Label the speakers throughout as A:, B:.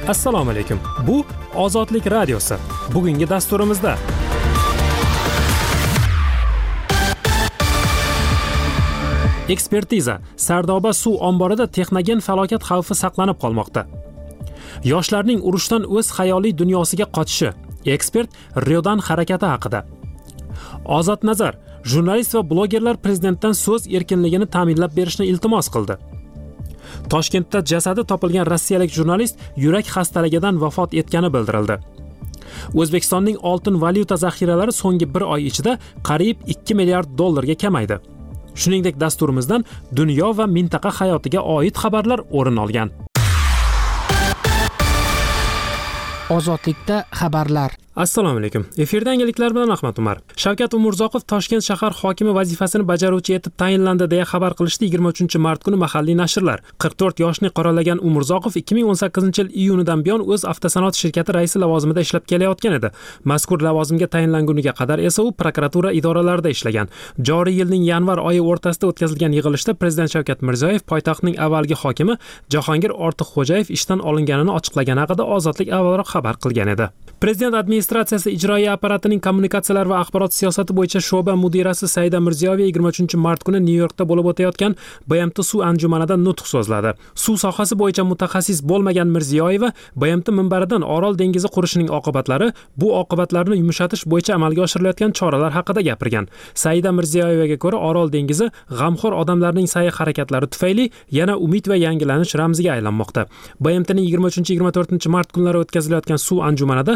A: Assalomu alaykum. Bu Ozodlik radiosi. Bugungi dasturimizda ekspertiza. Sardoba suv omborida texnogen falokat xavfi saqlanib qolmoqda. Yoshlarning urushdan o'z xayoliy dunyosiga qochishi. Ekspert Ryodan harakati haqida. Ozod Nazar, jurnalist va blogerlar prezidentdan so'z erkinligini ta'minlab berishni iltimos qildi. Toshkentda jasadi topilgan rossiyalik jurnalist yurak xastaligidan vafot etgani bildirildi. O'zbekistonning oltin valyuta zaxiralari so'nggi 1 oy ichida qariyb 2 milliard dollarga kamaydi. Shuningdek, dasturimizdan dunyo va mintaqa hayotiga oid xabarlar o'rin olgan.
B: Ozodlikda xabarlar.
A: Assalomu alaykum. Efirda yangiliklar bilan Ahmad Umar. Shavkat Umurzoqov Toshkent shahar hokimi vazifasini bajaruvchi etib tayinlandi deya xabar qilishdi 23-mart kuni mahalliy nashrlar. 44 yoshni qorallagan Umurzoqov 2018-yil iyunidan buyon o'z avtosanoat shirkati raisi lavozimida ishlab kelayotgan edi. Mazkur lavozimga tayinlanguniga qadar esa u prokuratura idoralarida ishlagan. Joriy yilning yanvar oyi o'rtasida o'tkazilgan yig'ilishda Prezident Shavkat Mirziyoyev poytaxtning avvalgi hokimi Jahongir Ortiqxo'jayev ishdan olinganini ochiqlagani haqida Ozodlik avvalroq xabar qilgan edi. Prezident administratsiyasi ijroiya apparatining kommunikatsiyalar va axborot siyosati bo'yicha sho'ba mudirasi Saida Mirziyoyeva 23-mart kuni Nyu-Yorkda bo'lib o'tayotgan BMT suv anjumanida nutq so'zladi. Suv sohasi bo'yicha mutaxassis bo'lmagan Mirziyoyeva BMT minbaridan Orol dengizi qurishining oqibatlari, bu oqibatlarni yumshatish bo'yicha amalga oshirilayotgan choralar haqida gapirgan. Saida Mirziyoyevaga ko'ra, Orol dengizi g'amxo'r odamlarning sa'y-harakatlari tufayli yana umid va yangilanish ramziga aylanmoqda. BMTning 23-24-mart kunlari o'tkazilayotgan suv anjumanida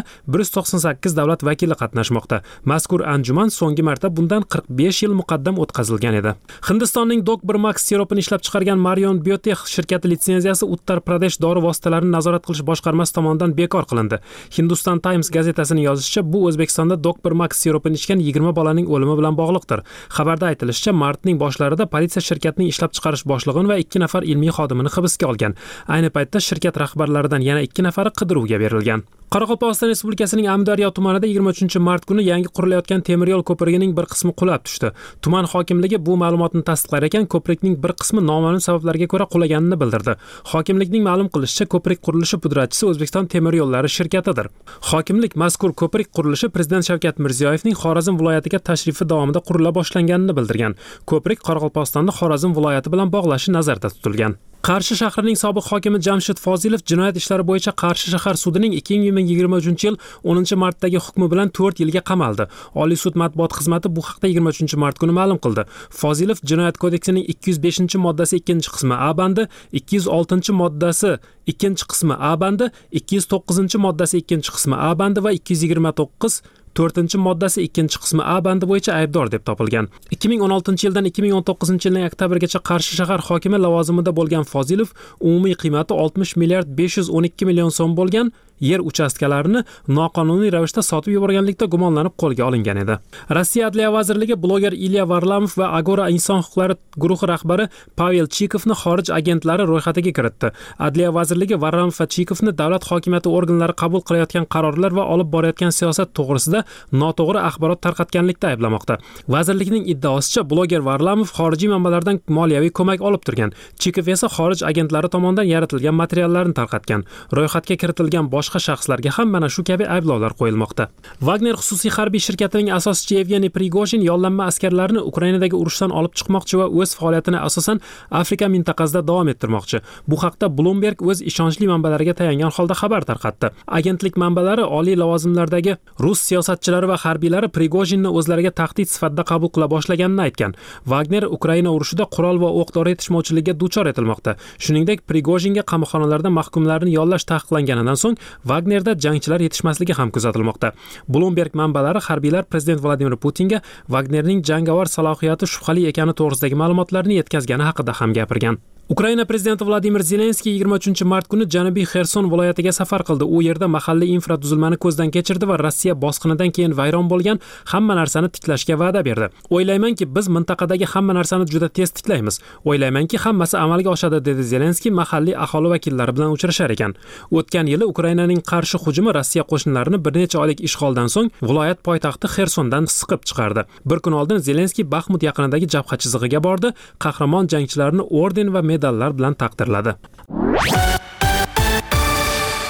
A: 198 davlat vakili qatnashmoqda. Mazkur anjuman so'nggi marta bundan 45 yil muqaddam o'tkazilgan edi. Hindistonning Dok1 Max siropini ishlab chiqargan Marion Biotech shirkati litsenziyasi Uttar Pradesh dori vositalarini nazorat qilish boshqarmasi tomonidan bekor qilindi. Hindustan Times gazetasining yozishicha, bu O'zbekistonda Dok1 Max siropini ichgan 20 bolaning o'limi bilan bog'liqdir. Xabarda aytilishicha, martning boshlarida politsiya shirkatning ishlab chiqarish boshlig'ini va 2 nafar ilmiy xodimini hibsga olgan. Ayni paytda shirkat rahbarlaridan yana 2 nafari qidiruvga berilgan. Qoraqalpog'iston Respublikasining Amudaryo tumanida 23-mart kuni yangi qurilayotgan temir yo'l ko'prigining bir qismi qulab tushdi. Tuman hokimligi bu ma'lumotni tasdiqlar ekan, ko'prikning bir qismi noma'lum sabablarga ko'ra qulaganini bildirdi. Hokimlikning ma'lum qilishicha, ko'prik qurilishi pudratchisi O'zbekiston temir yo'llari shirkatidir. Hokimlik mazkur ko'prik qurilishi Prezident Shavkat Mirziyoyevning Xorazm viloyatiga tashrifi davomida qurila boshlanganini bildirgan. Ko'prik Qoraqalpog'istonni Xorazm viloyati bilan bog'lashi nazarda tutilgan. Qarshi shahrining sobiq hokimi Jamshid Fozilov jinoyat ishlari bo'yicha Qarshi shahar sudining 2023-yil 10-martdagi hukmi bilan 4 yilga qamaldi. Oliy sud matbuot xizmati bu haqda 23-mart kuni ma'lum qildi. Fozilov jinoyat kodeksining 205-moddasi 2-qismi A bandi, 206-moddasi 2-qismi A bandi, 209-moddasi 2-qismi A bandi va 229 4-moddasi 2-qismi A bandi bo'yicha aybdor deb topilgan. 2016-yildan 2019-yilning oktyabrgacha Qarshi shahar hokimi lavozimida bo'lgan Fozilov umumiy qiymati 60 milliard 512 million so'm bo'lgan yer uchastkalarini noqonuniy ravishda sotib yuborganlikda gumonlanib qo'lga olingan edi. Rossiya Adliya vazirligi bloger Ilya Varlamov va Agora inson huquqlari guruhi rahbari Pavel Chikovni xorij agentlari ro'yxatiga kiritdi. Adliya vazirligi Varlamov va Chikovni davlat hokimiyati organlari qabul qilayotgan qarorlar va olib borayotgan siyosat to'g'risida noto'g'ri axborot tarqatganlikda ayblamoqda. Vazirlikning iddaosicha, bloger Varlamov xorijiy manbalardan moliyaviy ko'mak olib turgan. Chikov esa xorij agentlari tomonidan yaratilgan materiallarni tarqatgan. Ro'yxatga kiritilgan boshqa shaxslarga ham mana shu kabi ayblovlar qo'yilmoqda. Wagner xususiy harbiy shirkatining asoschisi Yevgeniy Prigojin yollanma askarlarni Ukrainadagi urushdan olib chiqmoqchi va o'z faoliyatini asosan Afrika mintaqasida davom ettirmoqchi. Bu haqda Bloomberg o'z ishonchli manbalariga tayangan holda xabar tarqatdi. Agentlik manbalari oliy lavozimlardagi rus siyosatchilari va harbiylari Prigojinni o'zlariga tahdid sifatida qabul qila boshlaganini aytgan. Wagner Ukraina urushida qurol va o'q-dori yetishmovchiligiga duchor etilmoqda. Shuningdek, Prigojinga qamoqxonalarda mahkumlarni yollash taqiqlanganidan so'ng Wagnerda jangchilar yetishmasligi ham kuzatilmoqda. Bloomberg manbalari harbiylar Prezident Vladimir Putinga Wagnerning jangovar salohiyati shubhali ekani to'g'risidagi ma'lumotlarni yetkazgani haqida ham gapirgan. Ukraina prezidenti Vladimir Zelenskiy 23-mart kuni Janubiy Xerson viloyatiga safar qildi. U yerda mahalliy infratuzilmani ko'zdan kechirdi va Rossiya bosqinidan keyin vayron bo'lgan hamma narsani tiklashga va'da berdi. O'ylaymanki, biz mintaqadagi hamma narsani juda tez tiklaymiz. O'ylaymanki, hammasi amalga oshadi, dedi Zelenskiy mahalliy aholi vakillari bilan uchrashar ekan. O'tgan yili Ukrainaning qarshi hujumi Rossiya qo'shinlarini bir necha oylik ishg'oldan so'ng viloyat poytaxti Xersondan siqib chiqardi. Bir kun oldin Zelenskiy Baxmut yaqinidagi jabha chizig'iga bordi, qahramon jangchilarni orden va medallar bilan taqdirladi.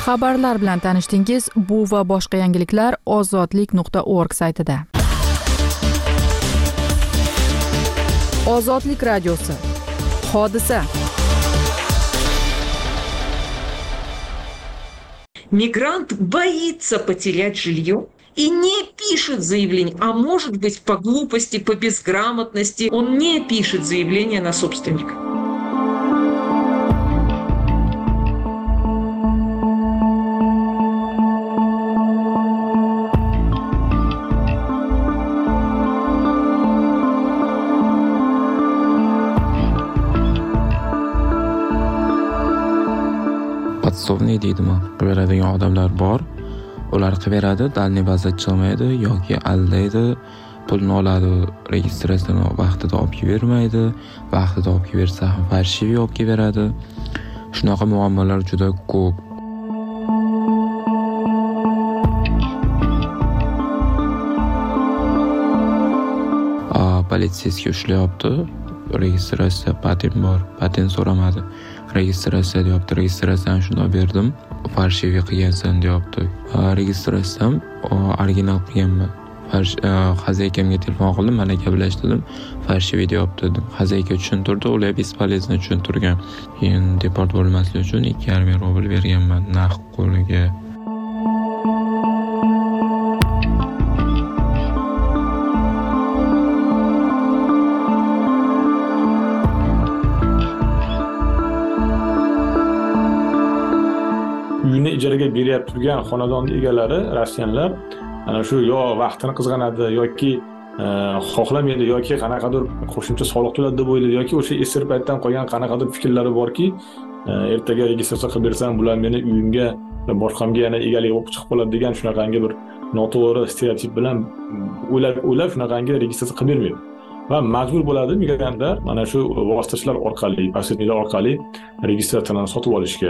C: Xabarlar bilan tanishdingiz. Bu va boshqa yangiliklar ozodlik.org saytida. Ozodlik radiosi. Hodisa.
D: Мигрант боится потерять жилье и не пишет заявление, а может быть по глупости, по безграмотности он не пишет заявление на собственника.
E: Podsovniy deydimi? Beradigan odamlar bor. Ular qilib beradi, dalniy baza chiqmaydi yoki aldaydi, pulni oladi, registratsiyani vaqtida olib bermaydi, vaqtida olib bersa ham farshiviy olib beradi. Shunaqa muammolar juda ko'p. Politsiyasiga ushlayapti. Registratsiya patent bor, patent so'ramadi. Registratsiya deyapti, registratsiyani shunday berdim, farshiviy qilgansan deyapti. Registratsiyam original qilganman. Xazaykamga telefon qildim, mana gaplashdim, farshiviy deyapti dedim. Xazayka tushuntirdi, ular bespolezno tushuntirgan. Keyin deport bo'lmaslik uchun 2,5 rubl berganman naqd qo'liga.
F: Uyini ijaraga beryapti turgan xonadon egalari, rossiyanlar, ana shu yo vaqtini qizg'anadi yoki xohlamaydi yoki qanaqadir qo'shimcha soliq to'ladi deb o'ylaydi yoki o'sha esir paytdan qolgan qanaqadir fikrlari borki, ertaga registratsiya qilib bersam, bular meni uyimga boshqamga yana egalik bo'lib chiqib qoladi degan shunaqangi bir noto'g'ri stereotip bilan o'ylab shunaqangi registratsiya qilib bermaydi. Va majbur bo'ladi migrantlar mana shu vositachilar orqali, posredniklar orqali registratsiyani sotib olishga.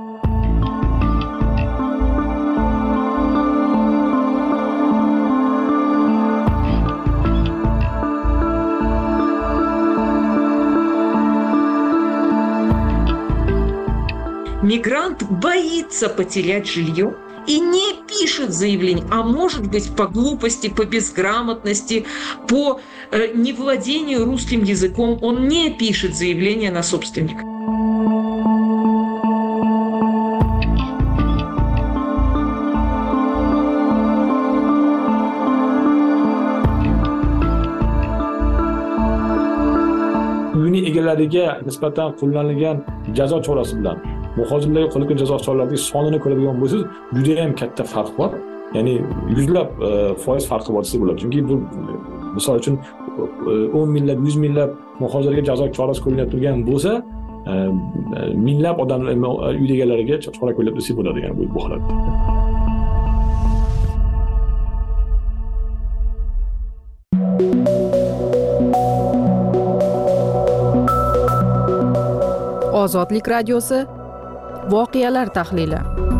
D: Мигрант боится потерять жилье и не пишет заявление, а может быть по глупости, по безграмотности, по невладению русским языком он не пишет заявление на собственника.
F: Uyini egalariga nisbatan qo'llanilgan jazo chorasi bilan muhojirlarga qo'llangan jazo choralarining sonini ko'radigan bo'lsangiz, juda ham katta farq bor. Ya'ni yuzlab foiz farqi bor desa bo'ladi. Chunki bu misol uchun 10 minglab, 100 minglab muhojirlarga jazo chorasi qo'llanib turgan bo'lsa, minglab odamlar uy egalariga chora qo'llanib desa bo'ladi, ya'ni bu holatda.
C: Ozodlik radiosi. Voqealar tahlili.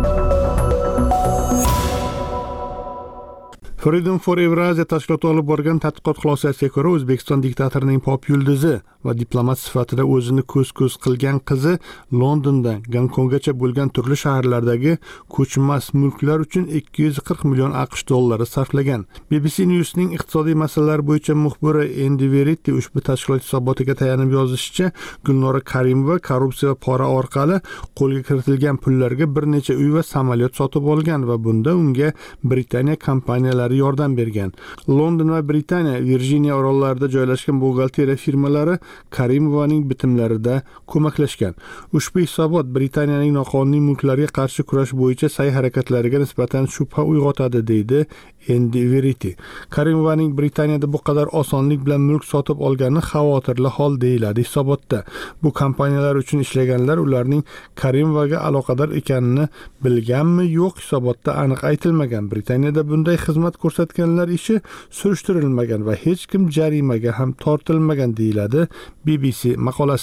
G: Freedom for Eurasia tashkiloti olib borgan tadqiqot xulosasiga ko'ra, O'zbekiston diktatorining pop yulduzi va diplomat sifatida o'zini ko'z-ko'z qilgan qizi Londondan Gonkonggacha bo'lgan turli shaharlardagi ko'chmas mulklar uchun 240 million AQSh dollari sarflagan. BBC News'ning iqtisodiy masalalar bo'yicha muxbiri Andy Verity ushbu tashkilot hisobotiga tayanib yozishicha, Gulnora Karimova korrupsiya va pora orqali qo'lga kiritilgan pullarga bir necha uy va samolyot sotib olgan va bunda unga Britaniya kompaniyalari yordam bergan. London va Britaniya Virjiniya orollarida joylashgan buxgalteriya firmalari Karimovaning bitimlarida ko'maklashgan. Ushbu hisobot Britaniyaning noqonuniy mulklarga qarshi kurash bo'yicha sa'y-harakatlariga nisbatan shubha uyg'otadi, deydi Andy Verity. Karimovaning Britaniyada bu qadar osonlik bilan mulk sotib olgani xavotirli hol deyiladi hisobotda. Bu kompaniyalar uchun ishlaganlar ularning Karimovaga aloqador ekanini bilganmi, yo'q, hisobotda aniq aytilmagan. Britaniyada bunday xizmat ko'rsatganlar ishi surishtirilmagan va hech kim jarimaga ham tortilmagan, deyiladi BBC maqolasida.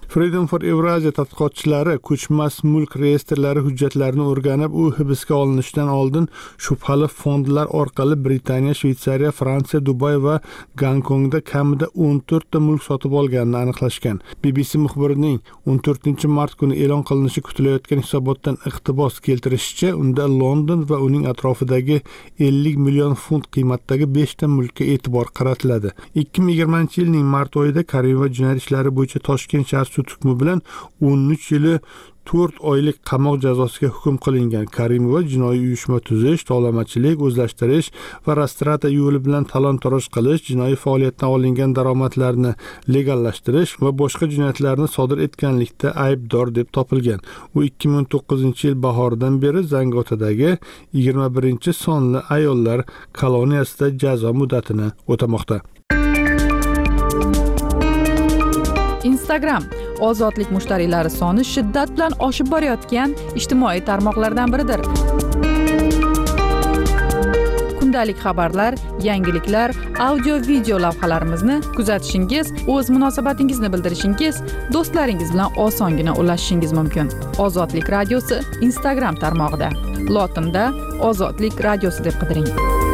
G: Freedom for Eurasia tadqiqotchilari ko'chmas mulk reyestrlari hujjatlarini o'rganib, u hibsga olinishidan oldin shubhali fondlar orqali Britaniya, Shveysariya, Fransiya, Dubay va Gonkongda kamida 14 ta mulk sotib olganini aniqlashgan. BBC muxbirining 14-mart kuni e'lon qilinishi kutilayotgan hisobotdan iqtibos keltirishicha, unda London va uning atrofidagi 50 million funt qiymatdagi 5 ta mulkka e'tibor qaratiladi. 2020-yilning mart oyida Karimova jinoyat ishlari bo'yicha Toshkent shahar sud hukmi bilan 13 yili 4 oylik qamoq jazosiga hukm qilingan. Karimova jinoiy uyushma tuzish, tovlamachilik, o'zlashtirish va rastrata yo'li bilan talon-toroj qilish, jinoiy faoliyatdan olingan daromadlarni legallashtirish va boshqa jinoyatlarni sodir etganlikda aybdor deb topilgan. U 2019-yil bahoridan beri Zangiotadagi 21-sonli ayollar koloniyasida jazo muddatini o'tamoqda.
C: Instagram ozodlik mushtariylari soni shiddat bilan oshib borayotgan ijtimoiy tarmoqlardan biridir. Kundalik xabarlar, yangiliklar, audio-video lavhalarimizni kuzatishingiz, o'z munosabatingizni bildirishingiz, do'stlaringiz bilan osongina ulashishingiz mumkin. Ozodlik radiosi Instagram tarmog'ida. Lotinda Ozodlik radiosi deb qidiring.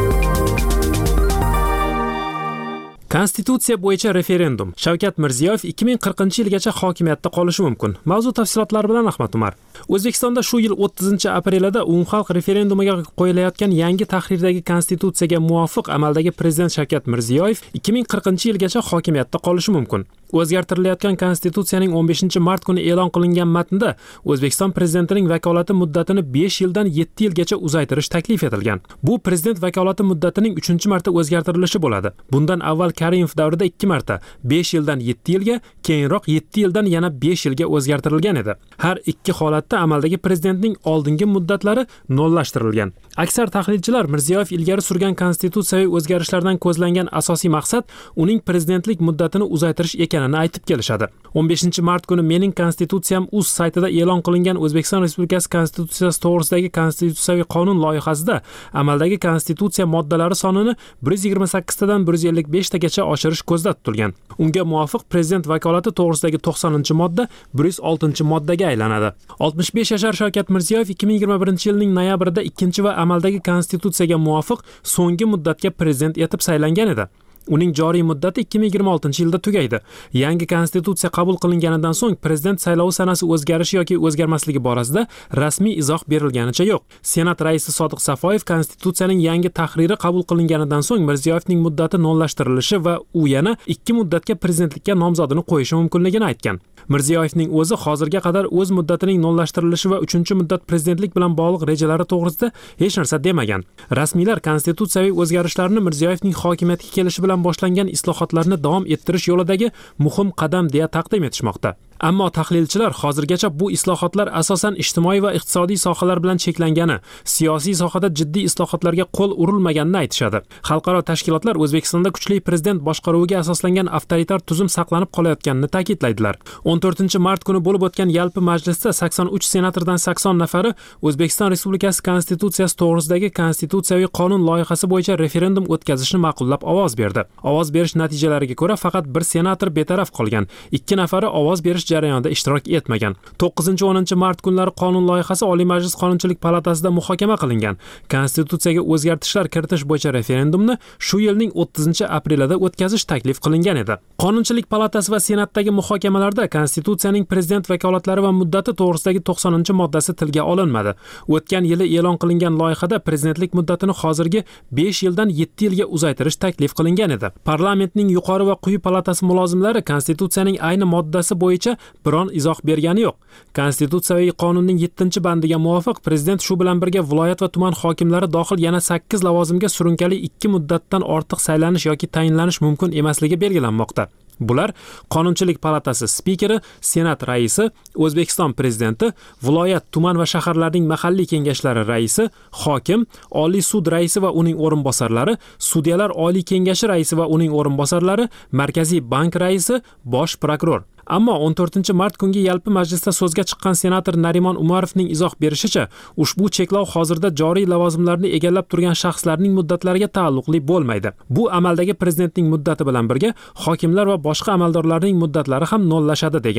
A: Konstitutsiya bo'yicha referendum. Shavkat Mirziyoyev 2040-yilgacha hokimiyatda qolishi mumkin. Mavzu tafsilotlari bilan Ahmad Umar. O'zbekistonda shu yil 30-aprelida umumxalq referendumiga qo'yilayotgan yangi tahrirdagi konstitutsiyaga muvofiq amaldagi prezident Shavkat Mirziyoyev 2040-yilgacha hokimiyatda qolishi mumkin. O'zgartirilayotgan konstitutsiyaning 15-mart kuni e'lon qilingan matnda O'zbekiston prezidentining vakolati muddatini 5 yildan 7 yilgacha uzaytirish taklif etilgan. Bu prezident vakolati muddatining 3-marta o'zgartirilishi bo'ladi. Bundan avval Karimov davrida 2 marta 5 yildan 7 yilga, keyinroq 7 yildan yana 5 yilga o'zgartirilgan edi. Har ikki holatda amaldagi prezidentning oldingi muddatlari nollashtirilgan. Aksar tahlilchilar Mirziyoyev ilgari surgan konstitutsiyaviy o'zgarishlardan ko'zlangan asosiy maqsad uning prezidentlik muddatini uzaytirish ekanini aytib kelishadi. 15-mart kuni Mening konstitutsiyam.uz saytida e'lon qilingan O'zbekiston Respublikasi Konstitutsiyasi to'g'risidagi konstitutsiyaviy qonun loyihasida amaldagi konstitutsiya moddalari sonini 128 tadan 155 tagacha oshirish ko'zda tutilgan. Unga muvofiq prezident vakolati to'g'risidagi 90-modda 106-moddaga aylanadi. 65 yashar Shavkat Mirziyoyev 2021-yilning noyabrida 2 va amaldagi konstitutsiyaga muvofiq so'nggi muddatga prezident etib saylangan edi. Uning joriy muddati 2026-yilda tugaydi. Yangi konstitutsiya qabul qilinganidan so'ng prezident saylovi sanasi o'zgarishi yoki o'zgarmasligi borasida rasmiy izoh berilganicha yo'q. Senat raisi Sodiq Safoyev konstitutsiyaning yangi tahriri qabul qilinganidan so'ng Mirziyoyevning muddati nollashtirilishi va u yana 2 muddatga prezidentlikka nomzodini qo'yishi mumkinligini aytgan. Mirziyoyevning o'zi hozirga qadar o'z muddatining nollashtirilishi va 3-muddat prezidentlik bilan bog'liq rejalari to'g'risida hech narsa demagan. Rasmiylar konstitutsiyaviy o'zgarishlarni Mirziyoyevning hokimiyatga kelishi bilan boshlangan islohotlarni davom ettirish yo'lidagi muhim qadam deya taqdim etishmoqda. Ammo tahlilchilar hozirgacha bu islohotlar asosan ijtimoiy va iqtisodiy sohalar bilan cheklangani, siyosiy sohada jiddiy islohotlarga qo'l urilmaganini aytishadi. Xalqaro tashkilotlar O'zbekistonda kuchli prezident boshqaruviga asoslangan avtoritar tuzum saqlanib qolayotganini ta'kidlaydilar. 14-mart kuni bo'lib o'tgan yalpi majlisda 83 senatordan 80 nafari O'zbekiston Respublikasi Konstitutsiyasi to'g'risidagi konstitutsiyaviy qonun loyihasi bo'yicha referendum o'tkazishni ma'qullab ovoz berdi. Ovoz berish natijalariga ko'ra faqat bir senator betaraf qolgan, 2 nafari ovoz berish jarayonida ishtirok etmagan. 9-10 mart kunlari qonun loyihasi Oliy Majlis Qonunchilik palatasida muhokama qilingan. Konstitutsiyaga o'zgartishlar kiritish bo'yicha referendumni shu yilning 30-aprelida o'tkazish taklif qilingan edi. Qonunchilik palatasi va senatdagi muhokamalarda konstitutsiyaning prezident vakolatlari va muddati to'g'risidagi 90-moddasi tilga olinmadi. O'tgan yili e'lon qilingan loyihada prezidentlik muddatini hozirgi 5 yildan 7 yilga uzaytirish taklif qilingan edi. Parlamentning yuqori va quyi palatasi mulozimlari konstitutsiyaning ayni moddasi bo'yicha biron izoh bergani yo'q. Konstitutsiyaviy qonunning 7-bandiga muvofiq prezident shu bilan birga viloyat va tuman hokimlari dohil yana 8 lavozimga surunkali 2 muddatdan ortiq saylanish yoki tayinlanish mumkin emasligi belgilanmoqda. Bular Qonunchilik palatasi spikeri, Senat raisi, O'zbekiston prezidenti, viloyat, tuman va shaharlarning mahalliy kengashlari raisi, hokim, Oliy sud raisi va uning o'rinbosarlari, sudyalar Oliy kengashi raisi va uning o'rinbosarlari, Markaziy bank raisi, bosh prokuror. Ammo 14-mart kungi yalpi majlisda so'zga chiqqan senator Narimon Umarovning izoh berishicha, ushbu cheklov hozirda joriy lavozimlarni egallab turgan shaxslarning muddatlariga taalluqli bo'lmaydi. Bu amaldagi prezidentning muddati bilan birga hokimlar va boshqa amaldorlarning muddatlari ham nollashadi degani.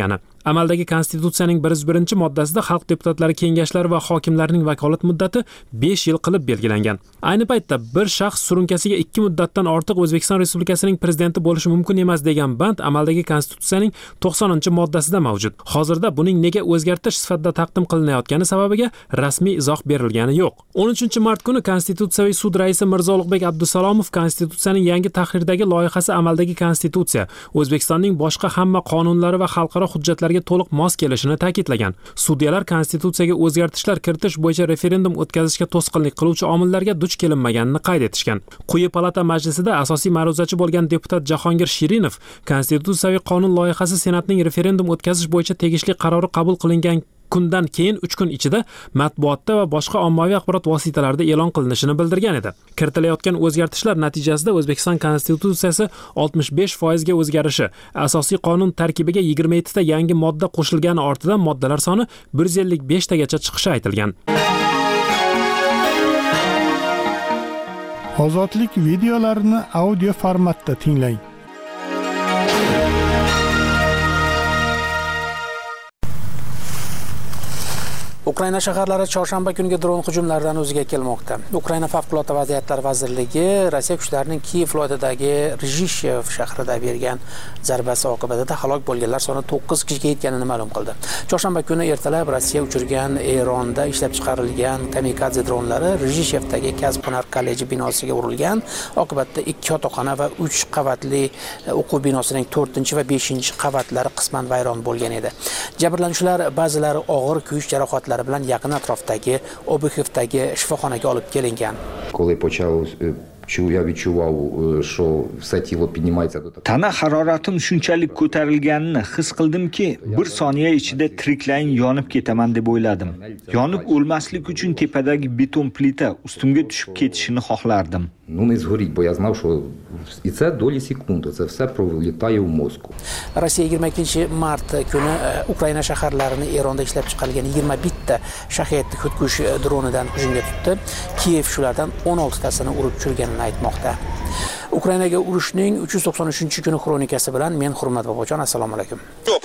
A: Amaldagi konstitutsiyaning 101-moddasida xalq deputatlari kengashlari va hokimlarning vakolat muddati 5 yil qilib belgilangan. Ayni paytda bir shaxs surunkasiga 2 muddatdan ortiq O'zbekiston Respublikasining prezidenti bo'lishi mumkin emas degan band amaldagi konstitutsiyaning 90-moddasida mavjud. Hozirda buning nega o'zgartirish sifatida taqdim qilinayotgani sababiga rasmiy izoh berilgani yo'q. 13-mart kuni Konstitutsiyaviy sud raisi Mirzo Ulug'bek Abdusalomov konstitutsiyaning yangi tahrirdagi loyihasi amaldagi konstitutsiya O'zbekistonning boshqa hamma qonunlari va xalqaro hujjatlarga to'liq mos kelishini ta'kidlagan. Sudyalar konstitutsiyaga o'zgartishlar kiritish bo'yicha referendum o'tkazishga to'sqinlik qiluvchi omillarga duch kelinmaganini qayd etishgan. Quyi palata majlisida asosiy ma'ruzachi bo'lgan deputat Jahongir Shirinov konstitutsiyaviy qonun loyihasi Senatning referendum o'tkazish bo'yicha tegishli qarori qabul qilingan kundan keyin 3 kun ichida matbuotda va boshqa ommaviy axborot vositalarida e'lon qilinishini bildirgan edi. Kiritilayotgan o'zgartishlar natijasida O'zbekiston konstitutsiyasi 65% ga o'zgarishi, asosiy qonun tarkibiga 27 ta yangi modda qo'shilgani ortidan moddalar soni 155 tagacha chiqishi aytilgan.
G: Ozodlik videolarini audio formatda tinglang.
B: Ukraina shaharlari chorshanba kuniga dron hujumlaridan o'ziga kelmoqda. Ukraina favqulodda vaziyatlar vazirligi Rossiya kuchlarining Kiyev viloyatidagi Rizhishev shahrida bergan zarbasi oqibatida halok bo'lganlar soni 9 kishiga yetganini ma'lum qildi. Chorshanba kuni ertalab Rossiya uchirgan Eronda ishlab chiqarilgan kamikadze dronlari Rizhishevdagi kasb-hunar kolleji binosiga urilgan. Oqibatda 2 yotoqxona va 3 qavatli o'quv binosining 4 va 5 qavatlari qisman vayron bo'lgan edi. Jabrlanuvchilar ba'zilari og'ir kuyish jarohatlari bilan yaqin atrofdagi Obuxevdagi shifoxonaga olib kelingan.
H: Tana haroratim shunchalik ko'tarilganini his qildimki, bir soniya ichida tiriklayin yonib ketaman deb o'yladim. Yonib o'lmaslik uchun tepadagi beton plita ustimga tushib ketishini xohlardim.
B: Rossiya 22-mart kuni Ukraina shaharlarini Eronda ishlab chiqarilgan 21 ta Shahed xudkush dronidan hujumga tutdi. Kiyev shulardan 16 tasini urib tushirganini aytmoqda. Ukrainaga urushning 393-kuni xronikasi bilan men Hurmat Bobojon, assalomu alaykum.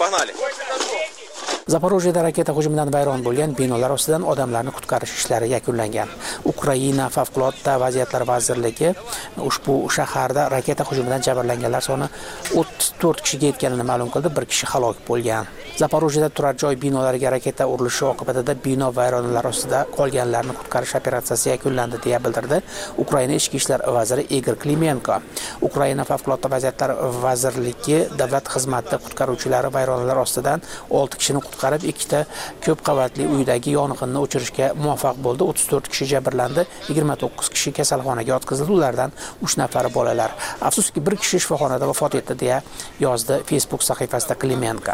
B: Zaporojyeda raketa hujumidan vayron bo'lgan binolar ostidan odamlarni qutqarish ishlari yakunlangan. Ukraina favqulodda vaziyatlar vazirligi ushbu shaharda raketa hujumidan jabrlanganlar soni 34 kishiga yetganini ma'lum qildi, 1 kishi halok bo'lgan. Zaporojyeda turar joy binolariga raketa urilishi oqibatida bino vayronalar ostida qolganlarni qutqarish operatsiyasi yakunlandi deya bildirdi Ukraina ichki ishlar vaziri Igor Klimenko. Ukraina favqulodda vaziyatlar vazirligi davlat xizmati qutqaruvchilari vayronalar ostidan 6 kishini qutqarib, 2 ta ko'p qavatli uydagi yong'inni o'chirishga muvaffaq bo'ldi. 34 kishi jabrlandi, 29 kishi kasalxonaga yotqizildi, ulardan 3 nafari bolalar. Afsuski 1 kishi shifoxonada vafot etdi deya yozdi Facebook sahifasida Klimenko.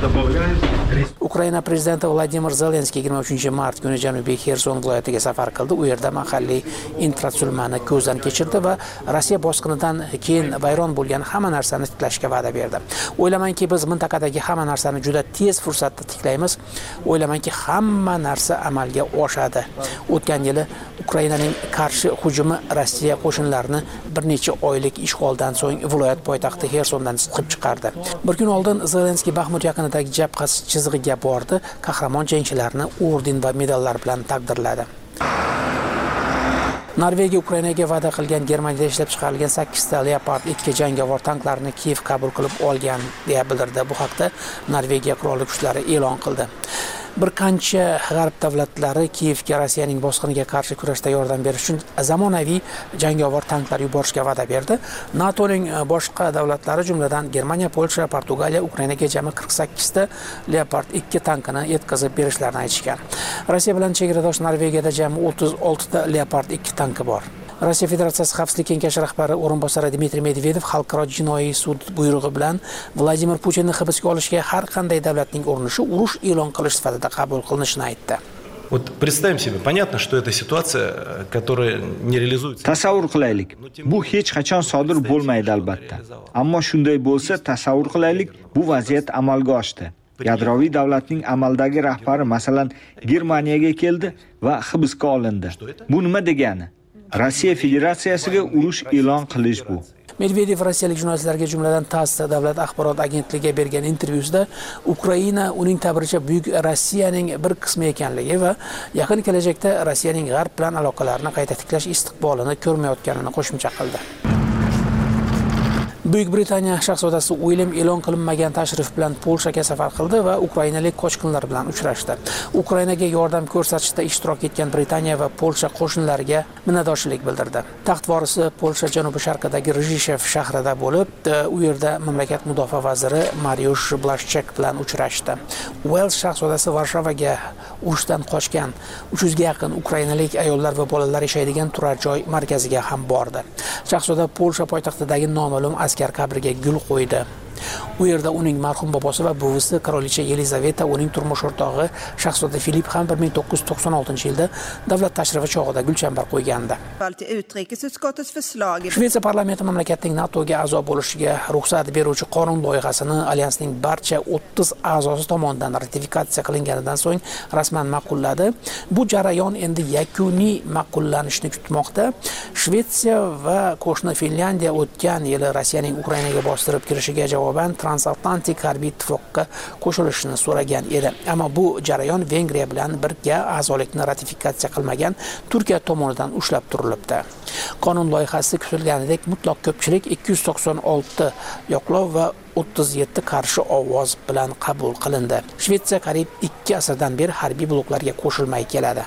B: Ukraina prezidenti Vladimir Zelenskiy 23-mart kuni Janubiy Xerson viloyatiga safar qildi. U yerda mahalliy infratuzilmani ko'zdan kechirdi va Rossiya bosqinidan keyin vayron bo'lgan hamma narsani tiklashga va'da berdi. O'ylamanki, biz mintaqadagi hamma narsani juda tez fursatda tiklaymiz. O'ylamanki, hamma narsa amalga oshadi. O'tgan yili Ukrainaning qarshi hujumi Rossiya qo'shinlarini bir necha oylik ishg'oldan so'ng viloyat poytaxti Xersondan siqib chiqardi. Bir kun oldin Zelenskiy Baxmut yaqinidagi jabhasi chizig'iga bordi. Qahramon jangchilarni orden va medallar bilan taqdirladi. Norvegiya Ukrainaga va'da qilgan Germaniyada ishlab chiqarilgan 8 ta Leopard 2 jangovar tanklarni Kiyev qabul qilib olgan deya bildirdi. Bu haqda Norvegiya qurolli kuchlari e'lon qildi. Bir qancha g'arb davlatlari Kiyevga Rossiyaning bosqiniga qarshi kurashda yordam berish uchun zamonaviy jangovar tanklar yuborishga va'da berdi. NATOning boshqa davlatlari, jumladan Germaniya, Polsha, Portugaliya Ukrainaga jami 48 ta Leopard 2 tankini yetkazib berishlarini aytishgan. Rossiya bilan chegaradosh Norvegiyada jami 36 ta Leopard 2 tanki bor. Rossiya Federatsiyasi Xavfsizlik kengashi rahbari o'rinbosari Dmitriy Medvedev xalqaro jinoiy sud buyrug'i bilan Vladimir Putinni hibsga olishga har qanday davlatning urinishi urush e'lon qilish sifatida qabul qilinishini aytdi.
I: Вот представим себе, понятно, что это ситуация, которая не реализуется.
H: Tasavvur qilaylik. Bu hech qachon sodir bo'lmaydi albatta. Ammo shunday bo'lsa, tasavvur qilaylik, bu vaziyat amalga oshdi. Yadroviy davlatning amaldagi rahbari masalan Germaniyaga keldi va hibsga olindi. Bu nima degani? Rossiya Federatsiyasiga urush e'lon qilish bu.
B: Medvedev rossiyalik jurnalistlarga, jumladan TASS davlat axborot agentligiga bergan intervyusida Ukraina uning ta'biricha buyuk Rossiyaning bir qismi ekanligi va yaqin kelajakda Rossiyaning g'arb bilan aloqalarini qayta tiklash istiqbolini ko'rmayotganini qo'shimcha qildi. Buyuk Britaniya shahzodasi Uilyam e'lon qilinmagan tashrif bilan Polshaga safar qildi va ukrainalik qochqinlar bilan uchrashdi. Ukrainaga yordam ko'rsatishda ishtirok etgan Britaniya va Polsha qo'shinlariga minnatdorchilik bildirdi. Taxt vorisi Polsha janubi-sharqidagi Rzhishev shahrida bo'lib, u yerda mamlakat mudofaa vaziri Mariusz Blaszczak bilan uchrashdi. Uels shahzodasi Varshavaga urushdan qochgan 300 ga yaqin ukrainalik ayollar va bolalar yashaydigan turar joy markaziga ham bordi. Shahzoda Polsha poytaxtidagi noma'lum askar qabriga gul qo'ydi. U yerda uning marhum bobosi va buvisi Qirolicha Yelizaveta, uning turmush o'rtog'i Shahzoda Filip ham 1996-yilda davlat tashrifi chog'ida gulchambar qo'ygandi. Shvetsiya parlamenti mamlakatning NATOga a'zo bo'lishiga ruxsat beruvchi qonun loyihasini alyansning barcha 30 a'zosi tomonidan ratifikatsiya qilinganidan so'ng rasman ma'qulladi. Bu jarayon endi yakuniy ma'qullanishni kutmoqda. Shvetsiya va qo'shni Finlyandiya o'tgan yili Rossiyaning Ukrainaga bostirib kirishiga javoban transatlantik harbiy ittifoqqa qo'shilishni so'ragan edi. Ammo bu jarayon Vengriya bilan birga a'zolikni ratifikatsiya qilmagan Turkiya tomonidan ushlab turilibdi. Qonun loyihasi kutilganidek mutlaq ko'pchilik 296 yoqlov va 37 qarshi ovoz bilan qabul qilindi. Shvetsiya qariyb 2 asrdan beri harbiy bloklarga qo'shilmay keladi.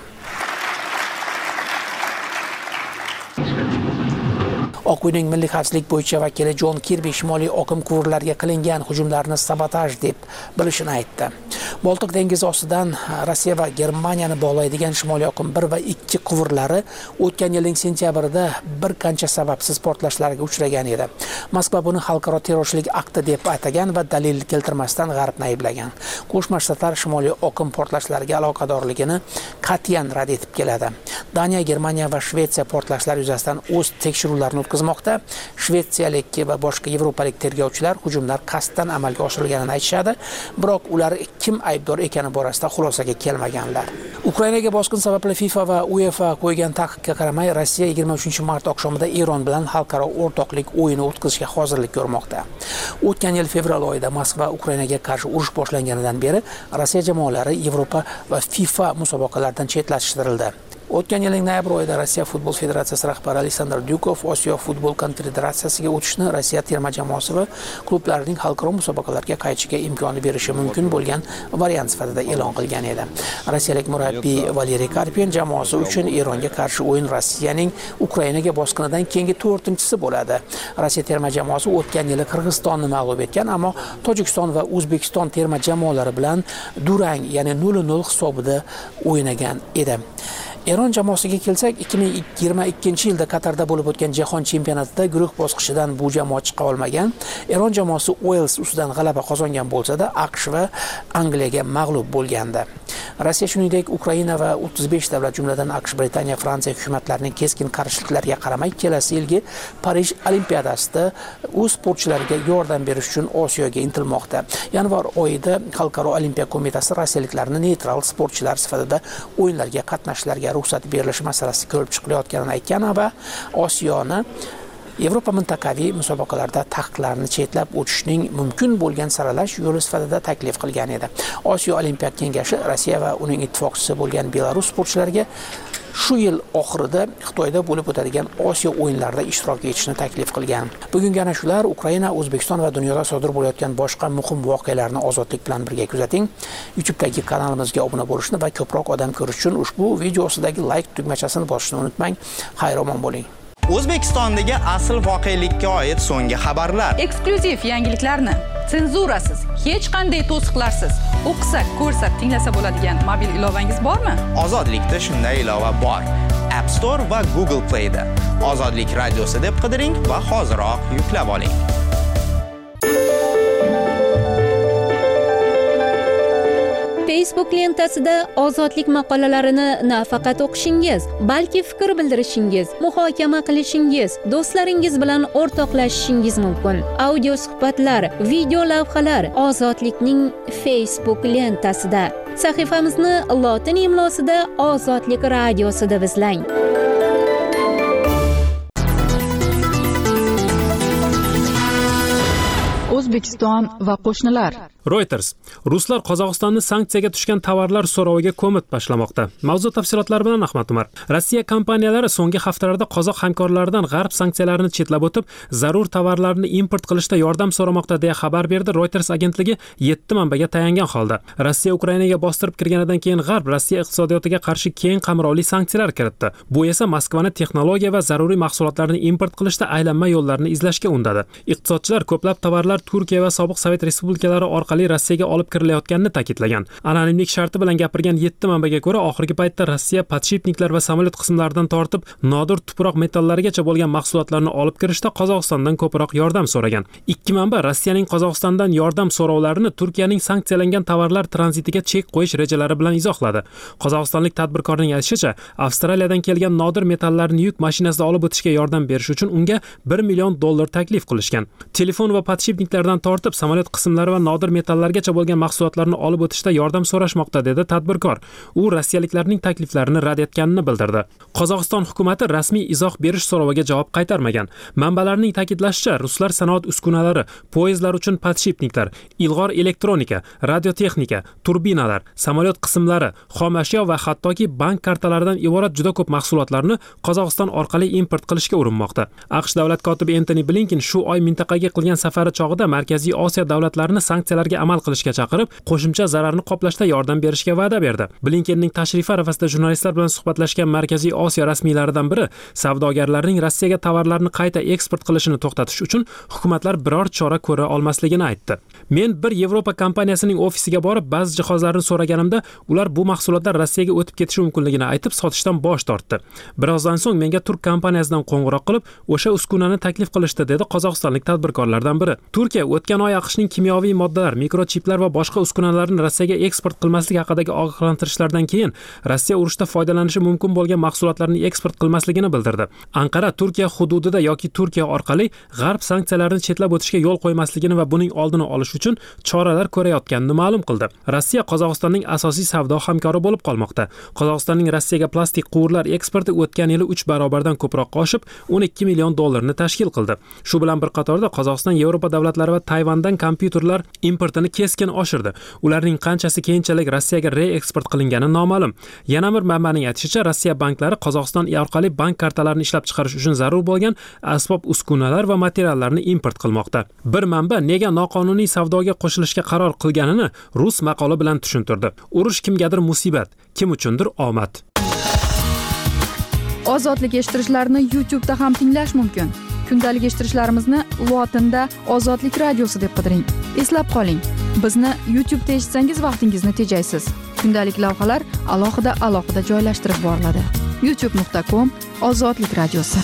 B: Oq uyning milliy xavfsizlik bo'yicha vakili Jon Kirbi shimoliy oqim quvurlariga qilingan hujumlarni sabotaj deb bilishini aytdi. Boltiq dengizi ostidan Rossiya va Germaniyani bog'laydigan shimoliy oqim 1 va 2 quvurlari o'tgan yilning sentyabrida bir qancha sababsiz portlashlarga uchragan edi. Moskva buni xalqaro terrorchilik akti deb atagan va dalil keltirmasdan G'arbni ayblagan. Qo'shma Shtatlar shimoliy oqim portlashlariga aloqadorligini qat'iyan rad etib keladi. Daniya, Germaniya va Shvetsiya portlashlar yuzasidan o'z tekshiruvlarini o'tkazmoqda. Shvetsiyalik va boshqa yevropalik tergovchilar hujumlar qasddan amalga oshirilganini aytishadi, biroq ular kim aybdor ekani borasida xulosaga kelmaganlar. Ukrainaga bosqin sababli FIFA va UEFA qo'ygan taqiqqa qaramay, Rossiya 23-mart oqshomida Eron bilan xalqaro o'rtoqlik o'yini o'tkazishga hozirlik ko'rmoqda. O'tgan yil fevral oyida Moskva Ukrainaga qarshi urush boshlanganidan beri Rossiya jamoalari Yevropa va FIFA musobaqalaridan chetlashtirildi. O'tgan yilning noyabr oyida Rossiya futbol federatsiyasi rahbari Aleksandr Dyukov Osiyo futbol konfederatsiyasiga o'tishni Rossiya terma jamoasi va klublarining xalqaro musobaqalarga qaytishiga imkonni berishi mumkin bo'lgan variant sifatida e'lon qilgan edi. Rossiyalik murabbiy Valeriy Karpin jamoasi uchun Eronga qarshi o'yin Rossiyaning Ukrainaga bosqinidan keyingi 4-chisi bo'ladi. Rossiya terma jamoasi o'tgan yili Qirg'izistonni mag'lub etgan, ammo Tojikiston va O'zbekiston terma jamoalari bilan durang, ya'ni 0-0 hisobida o'ynagan edi. Eron jamoasiga kelsak, 2022-yilda Qatarda bo'lib o'tgan jahon chempionatida guruh bosqichidan bu jamoa chiqa olmagan. Eron jamoasi Uels ustidan g'alaba qozongan bo'lsa-da, AQSh va Angliyaga mag'lub bo'lgandi. Rossiya shuningdek Ukraina va 35 davlat, jumladan AQSh, Britaniya, Fransiya hukumatlarining keskin qarshiliklariga qaramay kelasi yilgi Parij Olimpiadasida o'z sportchilariga yordam berish uchun Osiyoga intilmoqda. Yanvar oyida Xalqaro olimpiya qo'mitasi rossiyaliklarni neytral sportchilar sifatida o'yinlarga qatnashishlarga ruxsat berilishi masalasi ko'rib chiqilayotganini aytgan va Osiyoni Yevropa mintaqaviy musobaqalarda taqiqlarni chetlab o'tishning mumkin bo'lgan saralash yo'li sifatida taklif qilgan edi. Osiyo Olimpiya kengashi Rossiya va uning ittifoqchisi bo'lgan Belarus sportchilariga shu yil oxirida Xitoyda bo'lib o'tadigan Osiyo o'yinlarida ishtirok etishni taklif qilgan. Bugungi ana shular Ukraina, O'zbekiston va dunyoda sodir bo'layotgan boshqa muhim voqealarni ozodlik bilan birga kuzating. YouTube'dagi kanalimizga obuna bo'lishni va ko'proq odam ko'rish uchun ushbu video ostidagi like tugmachasini bosishni unutmang. Xayr-omon bo'ling.
J: O'zbekistondagi asl voqelikka oid so'nggi xabarlar.
C: Eksklyuziv yangiliklarni senzurasiz, hech qanday to'siqlarsiz o'qisak, ko'rsak, tinglasa bo'ladigan mobil ilovangiz bormi?
J: Ozodlikda shunday ilova bor. App Store va Google Play'da. Ozodlik radiosi deb qidiring va hoziroq yuklab oling.
K: Facebook lentasida ozodlik maqolalarini nafaqat o'qishingiz, balki fikr bildirishingiz, muhokama qilishingiz, do'stlaringiz bilan o'rtoqlashishingiz mumkin. Audio suhbatlar, video lavhalar ozodlikning Facebook lentasida. Sahifamizni lotin imlosida Ozodlik radiosi deb izlang.
C: O'zbekiston va qo'shnilar.
A: Reuters. Ruslar Qozog'istonni sanksiyaga tushgan tovarlar so'roviga ko'mib tashlamoqda. Mavzu tafsilotlari bilan Ahmad Umar. Rossiya kompaniyalari so'nggi haftalarda qozoq hamkorlaridan g'arb sanksiyalarini chetlab o'tib, zarur tovarlarni import qilishda yordam so'ramoqda deya xabar berdi Reuters agentligi 7 manbaga tayangan holda. Rossiya Ukrainaga bostirib kirganidan keyin g'arb Rossiya iqtisodiyotiga qarshi keng qamrovli sanksiyalar kiritdi. Bu esa Moskvani texnologiya va zaruriy mahsulotlarni import qilishda aylanma yo'llarni izlashga undadi. Iqtisodchilar ko'plab tovarlar Turkiya va sobiq Sovet respublikalari orqali Rossiyaga olib kirilayotganini ta'kidlagan. Anonimlik sharti bilan gapirgan 7 manbaga ko'ra, oxirgi paytda Rossiya podshipniklar va samolyot qismlaridan tortib nodir tuproq metallarigacha bo'lgan mahsulotlarni olib kirishda Qozog'istondan ko'proq yordam so'ragan. Ikki manba Rossiyaning Qozog'istondan yordam so'rovlarini Turkiyaning sanksiyalangan tovarlar tranzitiga chek qo'yish rejalari bilan izohladi. Qozog'istonlik tadbirkorning aytishicha, Avstraliyadan kelgan nodir metallarni yuk mashinasida olib o'tishga yordam berish uchun unga $1 million taklif qilishgan. Telefon va podshipniklardan tortib samolyot qismlari va nodir metallargacha bo'lgan mahsulotlarni olib o'tishda yordam so'rashmoqda, dedi tadbirkor. U rossiyaliklarning takliflarini rad etganini bildirdi. Qozog'iston hukumatı rasmiy izoh berish so'roviga javob qaytarmagan. Manbalarning ta'kidlashicha, ruslar sanoat uskunalari, poyezdlar uchun podshipniklar, ilg'or elektronika, radiotexnika, turbinalar, samolyot qismlari, xom ashyo va hattoki bank kartalaridan iborat juda ko'p mahsulotlarni Qozog'iston orqali import qilishga urinmoqda. AQSh davlat kotibi Antony Blinken shu oy mintaqaga qilgan safari chog'ida Markaziy Osiyo davlatlarini sanksiyalarga amal qilishga chaqirib, qo'shimcha zararni qoplashda yordam berishga va'da berdi. Blinkenning tashrifi arafasida jurnalistlar bilan suhbatlashgan Markaziy Osiyo rasmiylaridan biri savdogarlarning Rossiyaga tovarlarni qayta eksport qilishini to'xtatish uchun hukumatlar biror chora ko'ra olmasligini aytdi. Men bir Yevropa kompaniyasining ofisiga borib, ba'zi jihozlarni so'raganimda, ular bu mahsulotlar Rossiyaga o'tib ketishi mumkinligini aytib, sotishdan bosh tortdi. Birozdan so'ng menga turk kompaniyasidan qo'ng'iroq qilib, o'sha uskunani taklif qilishdi, dedi qozog'istonlik tadbirkorlardan biri. Turkiya o'tgan oy AQShning kimyoviy moddalar, mikrochiplar va boshqa uskunalarni Rossiyaga eksport qilmaslik haqidagi ogohlantirishlardan keyin Rossiya urushda foydalanishi mumkin bo'lgan mahsulotlarni eksport qilmasligini bildirdi. Anqara Turkiya hududida yoki Turkiya orqali g'arb sanksiyalarini chetlab o'tishga yo'l qo'ymasligini va buning oldini olish uchun choralar ko'rayotganini ma'lum qildi. Rossiya Qozog'istonning asosiy savdo hamkori bo'lib qolmoqda. Qozog'istonning Rossiyaga plastik quvurlar eksporti o'tgan yili 3 barobardan ko'proq oshib, $12 million tashkil qildi. Shu bilan bir qatorda Qozog'iston Yevropa davlatlari va Tayvandan kompyuterlar importini keskin oshirdi. Ularning qanchasi keyinchalik Rossiyaga reeksport qilingani noma'lum. Yana bir manbaning aytishicha, Rossiya banklari Qozog'iston orqali bank kartalarini ishlab chiqarish uchun zarur bo'lgan asbob uskunalar va materiallarni import qilmoqda. Bir manba nega noqonuniy savdoga qo'shilishga qaror qilganini rus maqoli bilan tushuntirdi. Urush kimgadir musibat, kim uchundir omad.
C: Ozodlik eshittirishlarni YouTube'da ham tinglash mumkin. Kundalik eshittirishlarimizni lotinda Ozodlik radiosi deb qidiring. Eslab qoling, bizni YouTube'da eshitsangiz vaqtingizni tejaysiz. Kundalik lavhalar alohida joylashtirib boriladi. youtube.com/Ozodlik radiosi.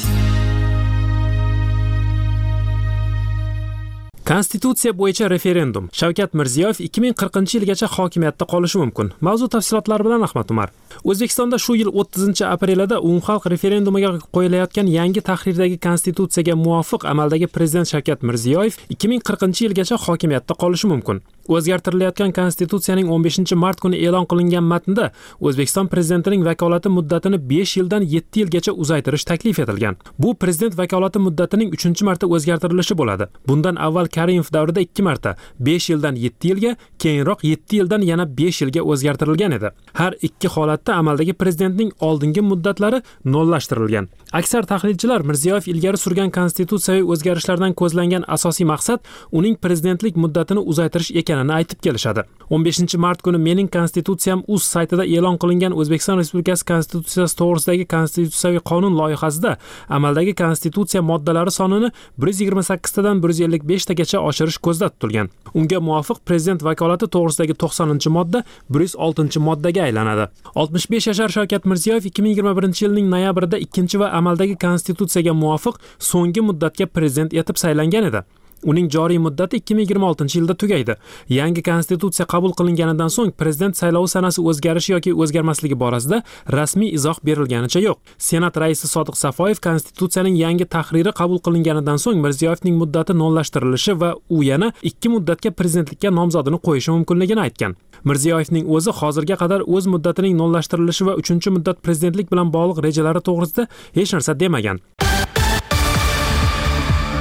A: Konstitutsiya bo'yicha referendum. Shavkat Mirziyoyev 2040-yilgacha hokimiyatda qolishi mumkin. Mavzu tafsilotlari bilan Ahmad Umar. O'zbekistonda shu yil 30-aprelida umumxalq referendumiga qo'yilayotgan yangi tahrirdagi konstitutsiyaga muvofiq amaldagi prezident Shavkat Mirziyoyev 2040-yilgacha hokimiyatda qolishi mumkin. O'zgartirilayotgan konstitutsiyaning 15-mart kuni e'lon qilingan matnda O'zbekiston prezidentining vakolati muddatini 5 yildan 7 yilgacha uzaytirish taklif etilgan. Bu prezident vakolati muddatining 3-marta o'zgartirilishi bo'ladi. Bundan avval Karimov davrida 2 marta 5 yildan 7 yilga, keyinroq 7 yildan yana 5 yilga o'zgartirilgan edi. Har ikki holatda amaldagi prezidentning oldingi muddatlari nollashtirilgan. Aksar tahlilchilar Mirziyoyev ilgari surgan konstitutsiyaviy o'zgarishlardan ko'zlangan asosiy maqsad uning prezidentlik muddatini uzaytirish ekanini aytib kelishadi. 15-mart kuni Mening konstitutsiyam uz saytida e'lon qilingan O'zbekiston Respublikasi konstitutsiyasi to'g'risidagi konstitutsiyaviy qonun loyihasida amaldagi konstitutsiya moddalari sonini 128 tadan 155 tagacha oshirish ko'zda tutilgan. Unga muvofiq prezident vakolati to'g'risidagi 90-modda 106-moddaga aylanadi. 65 yashar Shavkat Mirziyoyev 2021-yilning noyabrida 2 va amaldagi konstitutsiyaga muvofiq so'nggi muddatga prezident etib saylangan edi. Uning joriy muddati 2026-yilda tugaydi. Yangi konstitutsiya qabul qilinganidan so'ng prezident saylovi sanasi o'zgarishi yoki o'zgarmasligi borasida rasmiy izoh berilganicha yo'q. Senat raisi Sodiq Safoyev konstitutsiyaning yangi tahriri qabul qilinganidan so'ng Mirziyoyevning muddati nollashtirilishi va u yana 2 muddatga prezidentlikka nomzodini qo'yishi mumkinligini aytgan. Mirziyoyevning o'zi hozirga qadar o'z muddatining nollashtirilishi va 3-muddat prezidentlik bilan bog'liq rejalari to'g'risida hech narsa demagan.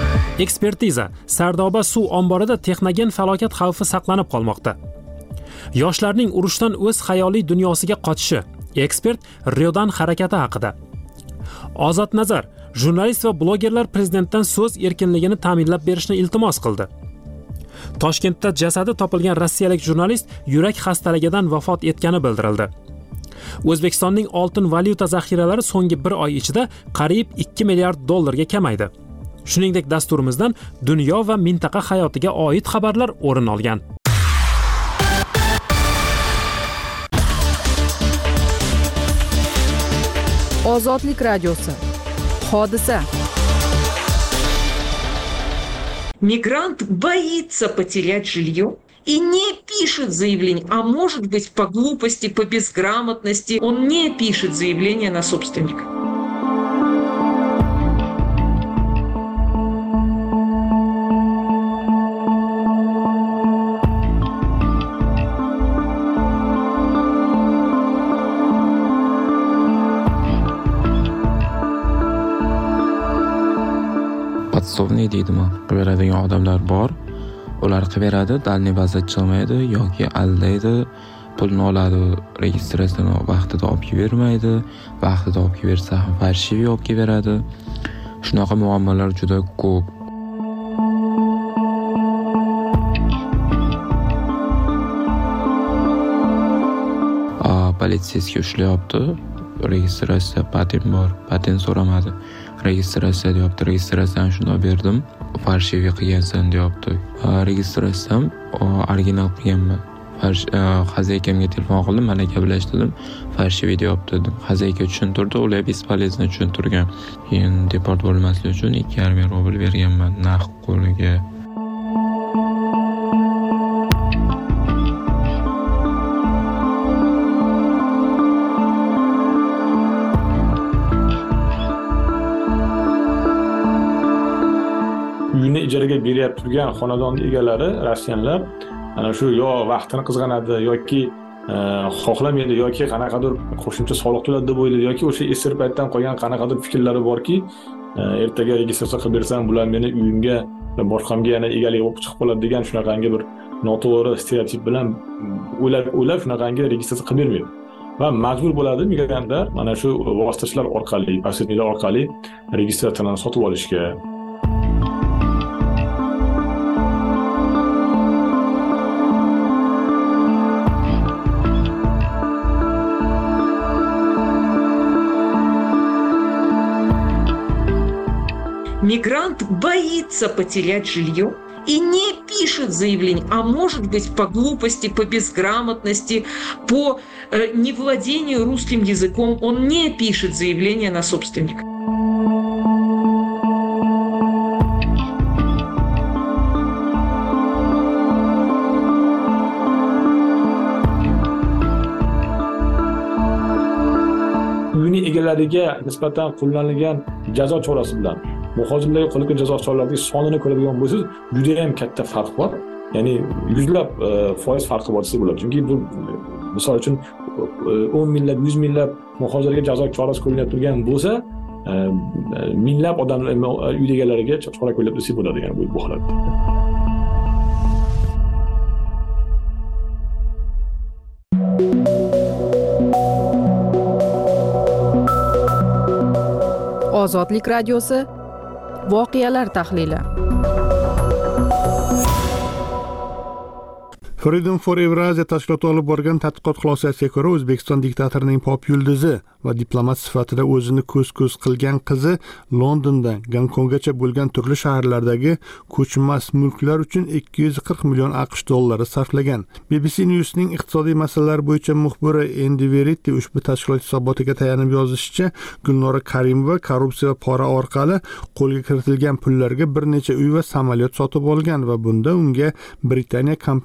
A: Ekspertiza: Sardoba suv omborida texnogen falokat xavfi saqlanib qolmoqda. Yoshlarning urushdan o'z xayoliy dunyosiga qochishi. Ekspert Riodan harakati haqida. Ozod Nazar: jurnalist va blogerlar prezidentdan so'z erkinligini ta'minlab berishni iltimos qildi. Toshkentda jasadi topilgan rossiyalik jurnalist yurak xastaligidan vafot etgani bildirildi. O'zbekistonning oltin valyuta zaxiralari so'nggi 1 oy ichida qariyb 2 milliard dollarga kamaydi. Shuningdek, dasturimizdan dunyo va mintaqa hayotiga oid xabarlar o'rin olgan.
C: Ozodlik radiosi. Hodisa.
D: Мигрант боится потерять жилье и не пишет заявление, а может быть по глупости, по безграмотности, он не пишет заявление на собственника.
E: Podsovniy deydimi, beradigan odamlar bor. Ular qiveradi, dalniy vaziyat chiqmaydi yoki aldaydi, pulni oladi, registratsiyani vaqtida olib bermaydi, vaqtida olib bersa ham farshiviy olib beradi. Shunaqa muammolar juda ko'p. Politsiyasiga ushlayapti. Registratsiya patent bor, patent so'ramadi. Registratsiya deyapti, registratsiyani shunday berdim, farshiviy qilgansan deyapti. Registratsiyam original qilganman. Xazaykamga telefon qildim, mana gaplashdim, farshiviy deyapti dedim. Xazayka tushuntirdi, ular bespolezno tushuntirgan. Keyin deport bo'lmaslik uchun 2,5 rubl berganman naqd qo'liga.
F: Uyini ijaraga beryapti turgan xonadon egalari, rossiyanlar, ana shu yo vaqtini qizg'anadi yoki xohlamaydi yoki qanaqadir qo'shimcha soliq to'ladi deb o'ylaydi yoki o'sha esir paytdan qolgan qanaqadir fikrlari borki, ertaga registratsiya qilib bersam, bular meni uyimga va boshqamga yana egalik bo'lib chiqib qoladi degan shunaqangi bir noto'g'ri stereotip bilan o'ylab shunaqangi registratsiya qilib bermaydi. Va majbur bo'ladi migrantlar mana shu vositachilar orqali, posredniklar orqali registratsiyani sotib olishga.
D: Мигрант боится потерять жилье и не пишет заявление, а может быть по глупости, по безграмотности, по невладению русским языком, он не пишет заявление на собственника.
F: Uyini egalariga nisbatan qo'llanilgan jazo chorasi bilan muhojirlarga qo'llangan jazo choralarining sonini ko'radigan bo'lsangiz, juda ham katta farq bor. Ya'ni yuzlab foiz farqi bor desa bo'ladi. Chunki bu misol uchun 10 minglab, 100 minglab muhojirlarga jazo chorasi qo'llanib turgan bo'lsa, minglab odamlar uy egalariga chora qo'llab desa bo'ladi, ya'ni bu holatda.
C: Ozodlik radiosi. Voqealar tahlili.
G: Freedom for Eurasia tashkiloti olib borgan tadqiqot xulosasiga ko'ra, O'zbekiston diktatorining pop yulduzi va diplomat sifatida o'zini ko'z-ko'z qilgan qizi Londondan Gonkonggacha bo'lgan turli shaharlardagi ko'chmas mulklar uchun 240 million AQSh dollari sarflagan. BBC News'ning iqtisodiy masalalar bo'yicha muxbiri Andy Verity ushbu tashkilot hisobotiga tayanib yozishicha, Gulnora Karimova korrupsiya va pora orqali qo'lga kiritilgan pullarga bir necha uy va samolyot sotib olgan va bunda unga Britaniya kompaniyalari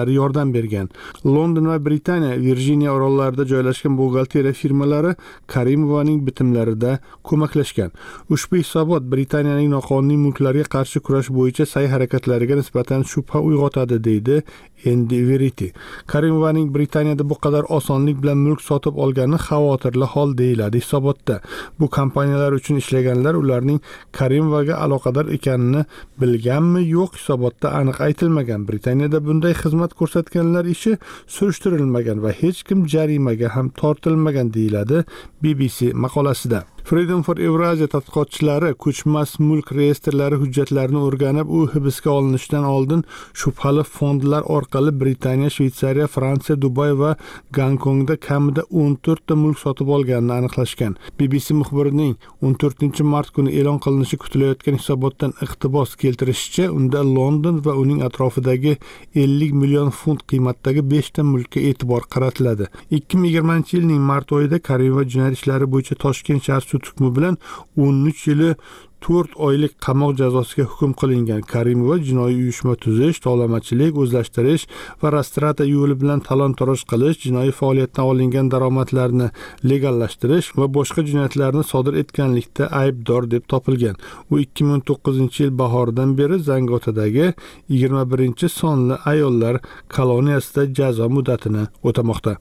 G: firmalari yordam bergan. London va Britaniya Virjiniya orollarida joylashgan buxgalteriya firmalari Karimovaning bitimlarida ko'maklashgan. Ushbu hisobot Britaniyaning noqonuniy mulklarga qarshi kurash bo'yicha sa'y-harakatlariga nisbatan shubha uyg'otadi, deydi Andy Verity. Karimovaning Britaniyada bu qadar osonlik bilan mulk sotib olgani xavotirli hol deyiladi hisobotda. Bu kompaniyalar uchun ishlaganlar ularning Karimovaga aloqador ekanini bilganmi yo'q hisobotda aniq aytilmagan. Britaniyada bunday xizmat ko'rsatganlar ishi surishtirilmagan va hech kim jarimaga ham tortilmagan, deyiladi BBC maqolasida. Freedom for Eurasia tadqiqotchilari ko'chmas mulk reyestrlari hujjatlarini o'rganib, u hibsga olinishidan oldin shubhali fondlar orqali Britaniya, Shveysariya, Fransiya, Dubay va Gonkongda kamida 14 ta mulk sotib olganini aniqlashgan. BBC muxbirining 14-mart kuni e'lon qilinishi kutilayotgan hisobotdan iqtibos keltirishicha, unda London va uning atrofidagi 50 million funt qiymatdagi 5 ta mulkka e'tibor qaratiladi. 2020-yilning mart oyida Karimova jinoyat ishlari bo'yicha Toshkent shahar sud hukmi bilan 13 yili 4 oylik qamoq jazosiga hukm qilingan. Karimova jinoiy uyushma tuzish, tovlamachilik, o'zlashtirish va restrata yo'li bilan talon-toroj qilish, jinoiy faoliyatdan olingan daromadlarni legallashtirish va boshqa jinoyatlarni sodir etganlikda aybdor deb topilgan. U 2019-yil bahoridan beri Zangotadagi 21-sonli ayollar koloniyasida jazo muddatini o'tamoqda.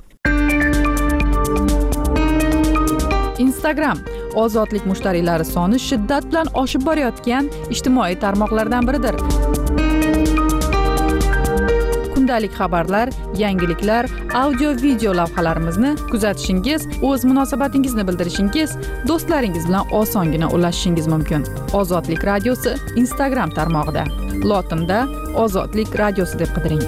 C: Instagram ozodlik mushtariylari soni shiddat bilan oshib borayotgan ijtimoiy tarmoqlardan biridir. Kundalik xabarlar, yangiliklar, audio-video lavhalarimizni kuzatishingiz, o'z munosabatingizni bildirishingiz, do'stlaringiz bilan osongina ulashishingiz mumkin. Ozodlik radiosi Instagram tarmog'ida. Lotinda Ozodlik radiosi deb qidiring.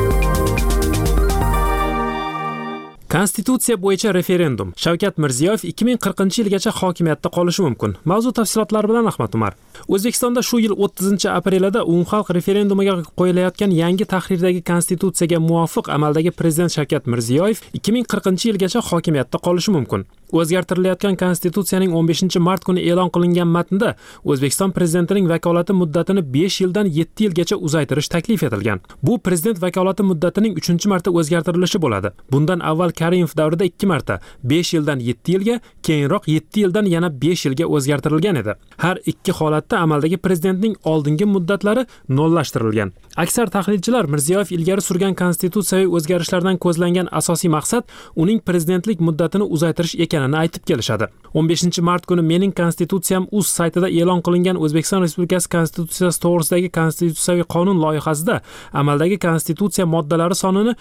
A: Konstitutsiya bo'yicha referendum. Shavkat Mirziyoyev 2040-yilgacha hokimiyatda qolishi mumkin. Mavzu tafsilotlari bilan Ahmad Umar. O'zbekistonda shu yil 30-aprelida umumxalq referendumiga qo'yilayotgan yangi tahrirdagi konstitutsiyaga muvofiq amaldagi prezident Shavkat Mirziyoyev 2040-yilgacha hokimiyatda qolishi mumkin. O'zgartirilayotgan konstitutsiyaning 15-mart kuni e'lon qilingan matnda O'zbekiston prezidentining vakolati muddatini 5 yildan 7 yilgacha uzaytirish taklif etilgan. Bu prezident vakolati muddatining 3-marta o'zgartirilishi bo'ladi. Bundan avval Karimov davrida 2 marta 5 yildan 7 yilga, keyinroq 7 yildan yana 5 yilga o'zgartirilgan edi. Har ikki holatda amaldagi prezidentning oldingi muddatlari nollashtirilgan. Aksar tahlilchilar Mirziyoyev ilgari surgan konstitutsiyaviy o'zgarishlardan ko'zlangan asosiy maqsad uning prezidentlik muddatini uzaytirish ekanini aytib kelishadi. 15-mart kuni Mening konstitutsiyam uz saytida e'lon qilingan O'zbekiston Respublikasi konstitutsiyasi to'g'risidagi konstitutsiyaviy qonun loyihasida amaldagi konstitutsiya moddalari sonini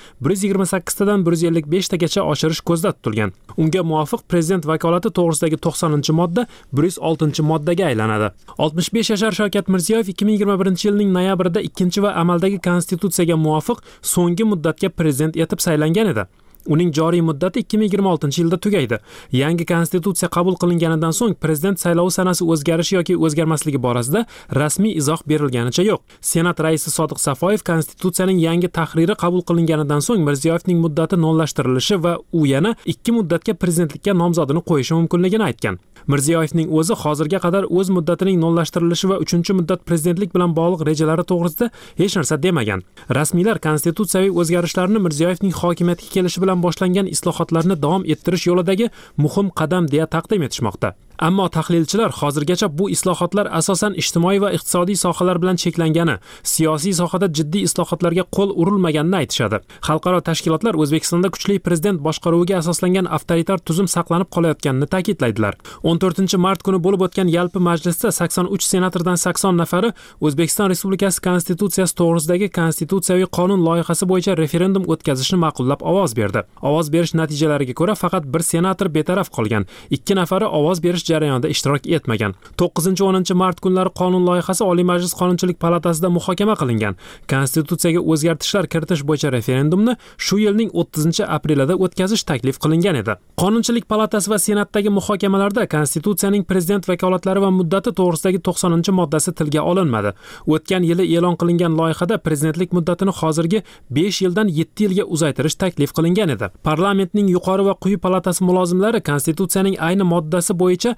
A: 128 tadan 155 tagacha oshirish ko'zda tutilgan. Unga muvofiq prezident vakolati to'g'risidagi 90-modda 106-moddaga aylanadi. 65 yashar Shavkat Mirziyoyev 2021-yilning noyabrida 2 va amaldagi konstitutsiyaga muvofiq so'nggi muddatga prezident etib saylangan edi. Uning joriy muddati 2026-yilda tugaydi. Yangi konstitutsiya qabul qilinganidan so'ng prezident saylovi sanasi o'zgarishi yoki o'zgarmasligi borasida rasmiy izoh berilganicha yo'q. Senat raisi Sodiq Safoyev konstitutsiyaning yangi tahriri qabul qilinganidan so'ng Mirziyoyevning muddati nollashtirilishi va u yana 2 muddatga prezidentlikka nomzodini qo'yishi mumkinligini aytgan. Mirziyoyevning o'zi hozirga qadar o'z muddatining nollashtirilishi va 3-muddat prezidentlik bilan bog'liq rejalari to'g'risida hech narsa demagan. Rasmiylar konstitutsiyaviy o'zgarishlarni Mirziyoyevning hokimiyatga kelishi bilan boshlangan islohotlarni davom ettirish yo'lidagi muhim qadam deya taqdim etishmoqda. Ammo tahlilchilar hozirgacha bu islohotlar asosan ijtimoiy va iqtisodiy sohalar bilan cheklangani, siyosiy sohada jiddiy islohotlarga qo'l urilmaganini aytishadi. Xalqaro tashkilotlar O'zbekistonda kuchli prezident boshqaruviga asoslangan avtoritar tuzum saqlanib qolayotganini ta'kidlaydilar. 14-mart kuni bo'lib o'tgan yalpi majlisda 83 senatordan 80 nafari O'zbekiston Respublikasi konstitutsiyasi to'g'risidagi konstitutsiyaviy qonun loyihasi bo'yicha referendum o'tkazishni ma'qullab ovoz berdi. Ovoz berish natijalariga ko'ra faqat bir senator betaraf qolgan, 2 nafari ovoz berish jarayonida ishtirok etmagan. 9-10 mart kunlari qonun loyihasi Oliy Majlis Qonunchilik palatasida muhokama qilingan. Konstitutsiyaga o'zgartishlar kiritish bo'yicha referendumni shu yilning 30-aprelida o'tkazish taklif qilingan edi. Qonunchilik palatasi va senatdagi muhokamalarda konstitutsiyaning prezident vakolatlari va muddati to'g'risidagi 90-moddasi tilga olinmadi. O'tgan yili e'lon qilingan loyihada prezidentlik muddatini hozirgi 5 yildan 7 yilga uzaytirish taklif qilingan edi. Parlamentning yuqori va quyi palatasi mulozimlari konstitutsiyaning ayni moddasi bo'yicha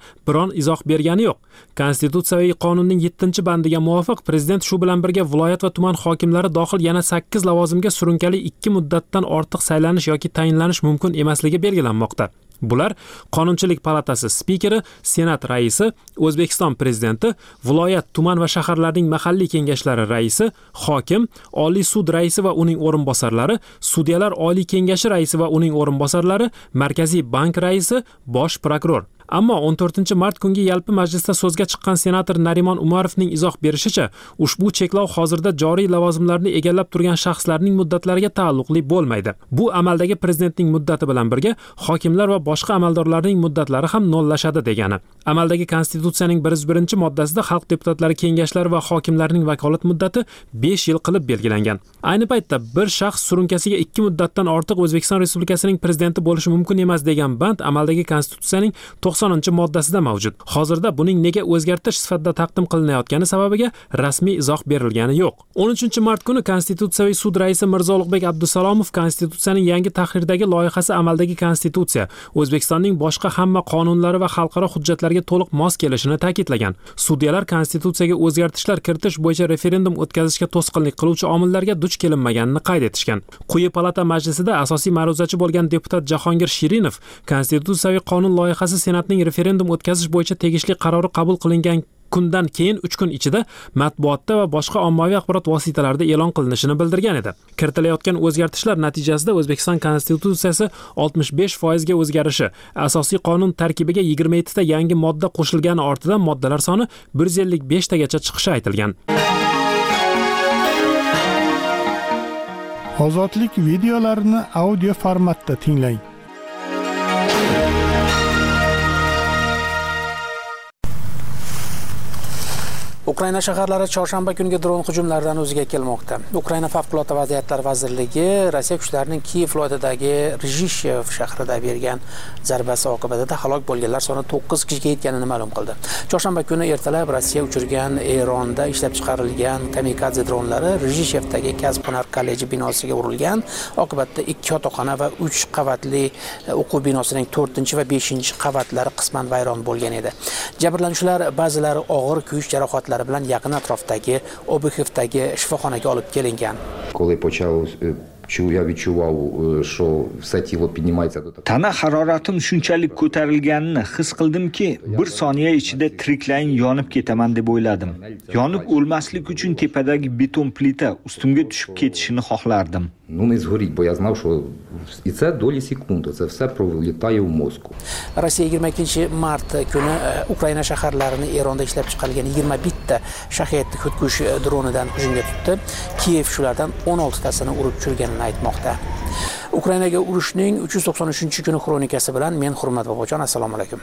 A: biron izoh bergani yo'q. Konstitutsiyaviy qonunning 7-bandiga muvofiq prezident shu bilan birga viloyat va tuman hokimlari dohil yana 8 lavozimga surunkali 2 muddatdan ortiq saylanish yoki tayinlanish mumkin emasligi belgilanmoqda. Bular Qonunchilik palatasi spikeri, Senat raisi, O'zbekiston prezidenti, viloyat, tuman va shaharlarning mahalliy kengashlari raisi, hokim, Oliy sud raisi va uning o'rinbosarlari, sudyalar oliy kengashi raisi va uning o'rinbosarlari, Markaziy bank raisi, bosh prokuror. Ammo 14-mart kungi yalpi majlisda so'zga chiqqan senator Narimon Umarovning izoh berishicha, ushbu cheklov hozirda joriy lavozimlarni egallab turgan shaxslarning muddatlariga taalluqli bo'lmaydi. Bu amaldagi prezidentning muddati bilan birga hokimlar va boshqa amaldorlarning muddatlari ham nollashadi degani. Amaldagi konstitutsiyaning 101-moddasida xalq deputatlari kengashlari va hokimlarning vakolat muddati 5 yil qilib belgilangan. Ayni paytda bir shaxs surunkasiga 2 muddatdan ortiq O'zbekiston Respublikasining prezidenti bo'lishi mumkin emas degan band amaldagi konstitutsiyaning 90-moddasida mavjud. Hozirda buning nega o'zgartirish sifatida taqdim qilinayotgani sababiga rasmiy izoh berilgani yo'q. 13-mart kuni Konstitutsiyaviy sud raisi Mirzo Ulug'bek Abdusalomov konstitutsiyaning yangi tahrirdagi loyihasi amaldagi konstitutsiya O'zbekistonning boshqa hamma qonunlari va xalqaro hujjatlarga to'liq mos kelishini ta'kidlagan. Sudyalar konstitutsiyaga o'zgartishlar kiritish bo'yicha referendum o'tkazishga to'sqinlik qiluvchi omillarga duch kelinmaganini qayd etishgan. Quyi palata majlisida asosiy ma'ruzachi bo'lgan deputat Jahongir Shirinov konstitutsiyaviy qonun loyihasi Senatning referendum o'tkazish bo'yicha tegishli qarori qabul qilingan kundan keyin 3 kun ichida matbuotda va boshqa ommaviy axborot vositalarida e'lon qilinishini bildirgan edi. Kiritilayotgan o'zgartishlar natijasida O'zbekiston konstitutsiyasi 65% ga o'zgarishi, asosiy qonun tarkibiga 27 ta yangi modda qo'shilgani ortidan moddalar soni 155 tagacha chiqishi aytilgan.
G: Ozodlik videolarini audio formatda tinglang.
B: Ukraina shaharlari chorshanba kungi dron hujumlaridan o'ziga kelmoqda. Ukraina favqulodda vaziyatlar vazirligi Rossiya kuchlarining Kiyev viloyatidagi Rizhishev shahrida bergan zarbasi oqibatida halok bo'lganlar soni 9 kishiga yetganini ma'lum qildi. Chorshanba kuni ertalab Rossiya uchirgan Eronda ishlab chiqarilgan kamikadze dronlari Rizhishevdagi Kasb-hunar kolleji binosiga urilgan. Oqibatda 2 yotoqxona va 3 qavatli o'quv binosining 4 va 5 qavatlari qisman vayron bo'lgan edi. Jabrlanuvchilar ba'zilari og'ir kuyish jarohatlari bilan yaqin atrofdagi Obuxevdagi shifoxonaga olib kelingan.
H: Tana haroratim shunchalik ko'tarilganini his qildimki, bir soniya ichida tiriklayin yonib ketaman deb o'yladim. Yonib o'lmaslik uchun tepadagi beton plita ustimga tushib ketishini xohlardim.
B: Rossiya 22-mart kuni Ukraina shaharlarini Eronda ishlab chiqarilgan 21 ta Shahed xudkush dronidan hujumga tutdi. Kiyev shulardan 16 tasini urib tushirganini aytmoqda. Ukrainaga urushning 393-kuni xronikasi bilan men Hurmat Bobojon, assalomu alaykum.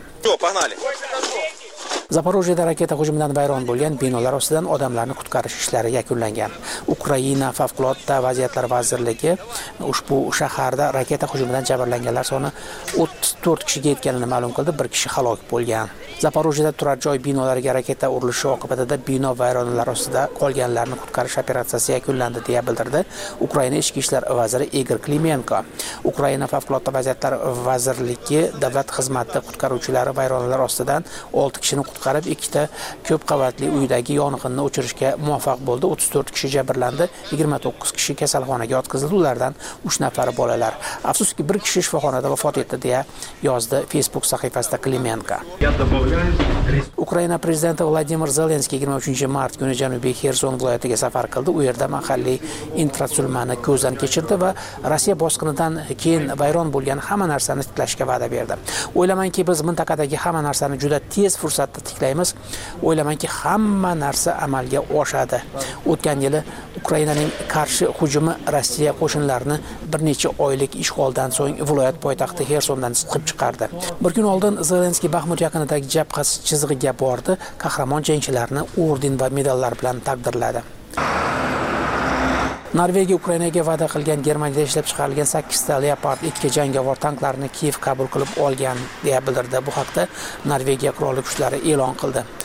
B: Zaporojyeda raketa hujumidan vayron bo'lgan binolar ostidan odamlarni qutqarish ishlari yakunlangan. Ukraina favqulodda vaziyatlar vazirligi ushbu shaharda raketa hujumidan jabrlanganlar soni 34 kishiga yetganini ma'lum qildi, 1 kishi halok bo'lgan. Zaporojyeda turar joy binolariga raketa urilishi oqibatida bino vayronalar ostida qolganlarni qutqarish operatsiyasi yakunlandi deya bildirdi Ukraina ichki ishlar vaziri Igor Klimenko. Ukraina favqulodda vaziyatlar vazirligi davlat xizmati qutqaruvchilari vayronalar ostidan 6 kishini qutqarib, 2 ta ko'p qavatli uydagi yong'inni o'chirishga muvaffaq bo'ldi. 34 kishi jabrlandi, 29 kishi kasalxonaga yotqizildi, ulardan 3 nafari bolalar. Afsuski 1 kishi shifoxonada vafot etdi deya yozdi Facebook sahifasida Klimenko. Ukraina prezidenti Vladimir Zelenskiy 23-mart kuni Janubiy Xerson viloyatiga safar qildi. U yerda mahalliy infratuzilmani ko'zdan kechirdi va Rossiya bosqinidan keyin vayron bo'lgan hamma narsani tiklashga va'da berdi. O'ylamanki, biz mintaqadagi hamma narsani juda tez fursatda tiklaymiz. O'ylamanki, hamma narsa amalga oshadi. O'tgan yili Ukrainaning qarshi hujumi Rossiya qo'shinlarini bir necha oylik ishg'oldan so'ng viloyat poytaxti Xersondan chiqib chiqardi. Bir kun oldin Zelenskiy Baxmut yaqinidagi jabha chizig'iga bordi. Qahramon jangchilarni orden va medallar bilan taqdirladi. Norvegiya Ukrainaga va'da qilgan Germaniyada ishlab chiqarilgan 8 ta Leopard 2 jangovar tanklarni Kiyev qabul qilib olgan deya bildirdi. Bu haqda Norvegiya qurolli kuchlari e'lon qildi.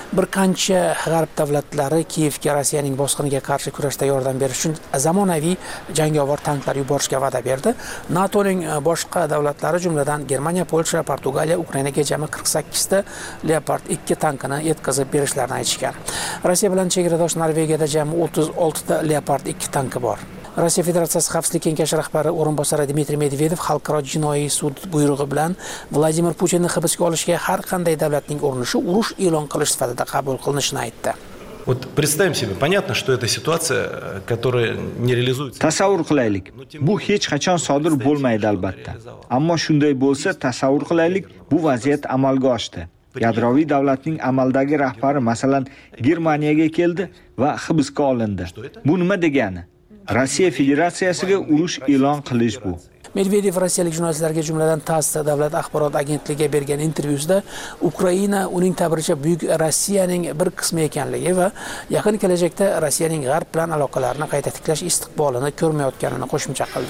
B: Bir qancha g'arb davlatlari Kiyevga Rossiyaning bosqiniga qarshi kurashda yordam berish uchun zamonaviy jangovar tanklar yuborishga va'da berdi. NATOning boshqa davlatlari, jumladan Germaniya, Polsha, Portugaliya Ukrainaga jami 48 ta Leopard 2 tankini yetkazib berishlarini aytishgan. Rossiya bilan chegaradosh Norvegiyada jami 36 ta Leopard 2 tanki bor. Rossiya Federatsiyasi Xavfsizlik kengashi rahbari o'rinbosari Dmitriy Medvedev xalqaro jinoiy sud buyrug'i bilan Vladimir Putinni hibsga olishga har qanday davlatning urinishi urush e'lon qilish sifatida qabul qilinishini aytdi.
I: Вот представим себе, понятно, что это ситуация, которая не реализуется.
H: Tasavvur qilaylik. Bu hech qachon sodir bo'lmaydi albatta. Ammo shunday bo'lsa, tasavvur qilaylik, bu vaziyat amalga oshdi. Yadroviy davlatning amaldagi rahbari masalan Germaniyaga keldi va hibsga olindi. Bu nima degani? Rossiya Federatsiyasiga urush e'lon qilish bu.
B: Medvedev rossiyalik jurnalistlarga, jumladan TASS davlat axborot agentligiga bergan intervyusida Ukraina uning ta'biricha buyuk Rossiyaning bir qismi ekanligi va yaqin kelajakda Rossiyaning g'arb bilan aloqalarini qayta tiklash istiqbolini ko'rmayotganini qo'shimcha qildi.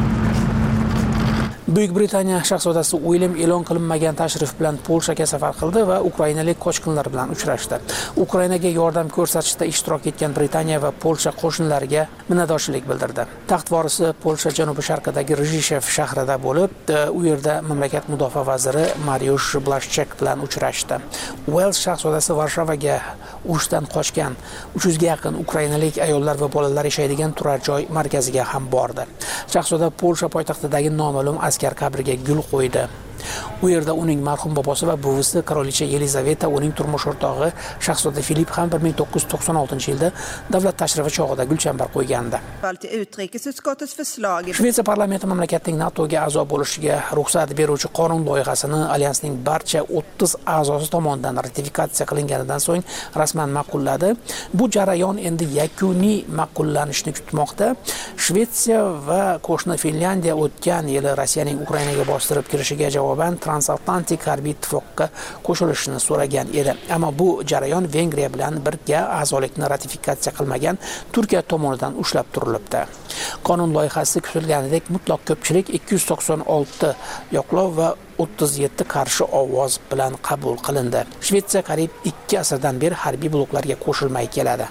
B: Buyuk Britaniya shahzodasi William e'lon qilinmagan tashrif bilan Polshaga safar qildi va ukrainalik qochqinlar bilan uchrashdi. Ukrainaga yordam ko'rsatishda ishtirok etgan Britaniya va Polsha qo'shinlariga minnatdorchilik bildirdi. Taxt vorisi Polsha janubi-sharqidagi Rzhishev shahrida bo'lib, u yerda mamlakat mudofaa vaziri Mariusz Blaszczak bilan uchrashdi. Wales shahzodasi Varshavaga urushdan qochgan 300 ga yaqin ukrainalik ayollar va bolalar yashaydigan turar joy markaziga ham bordi. Shahzoda Polsha poytaxtidagi noma'lum askar qabriga gul qo'ydi. U yerda uning marhum bobosi va buvisi qirolicha Yelizaveta, uning turmush o'rtog'i shahzoda Filip ham 1996-yilda davlat tashrifi chog'ida gulchambar qo'ygandi. Shvetsiya parlamenti mamlakatning NATOga a'zo bo'lishiga ruxsat beruvchi qonun loyihasini alyansning barcha 30 a'zosi tomonidan ratifikatsiya qilinganidan so'ng rasman ma'qulladi. Bu jarayon endi yakuniy ma'qullanishni kutmoqda. Shvetsiya va qo'shni Finlyandiya o'tgan yili Rossiyaning Ukrainaga bostirib kirishiga javoban transatlantik harbiy ittifoqqa qo'shilishni so'ragan edi. Ammo bu jarayon Vengriya bilan birga a'zolikni ratifikatsiya qilmagan Turkiya tomonidan ushlab turilibdi. Qonun loyihasi kutilganidek mutlaq ko'pchilik 296 yoqlov va 37 qarshi ovoz bilan qabul qilindi. Shvetsiya qariyb 2 asrdan beri harbiy bloklarga qo'shilmay keladi.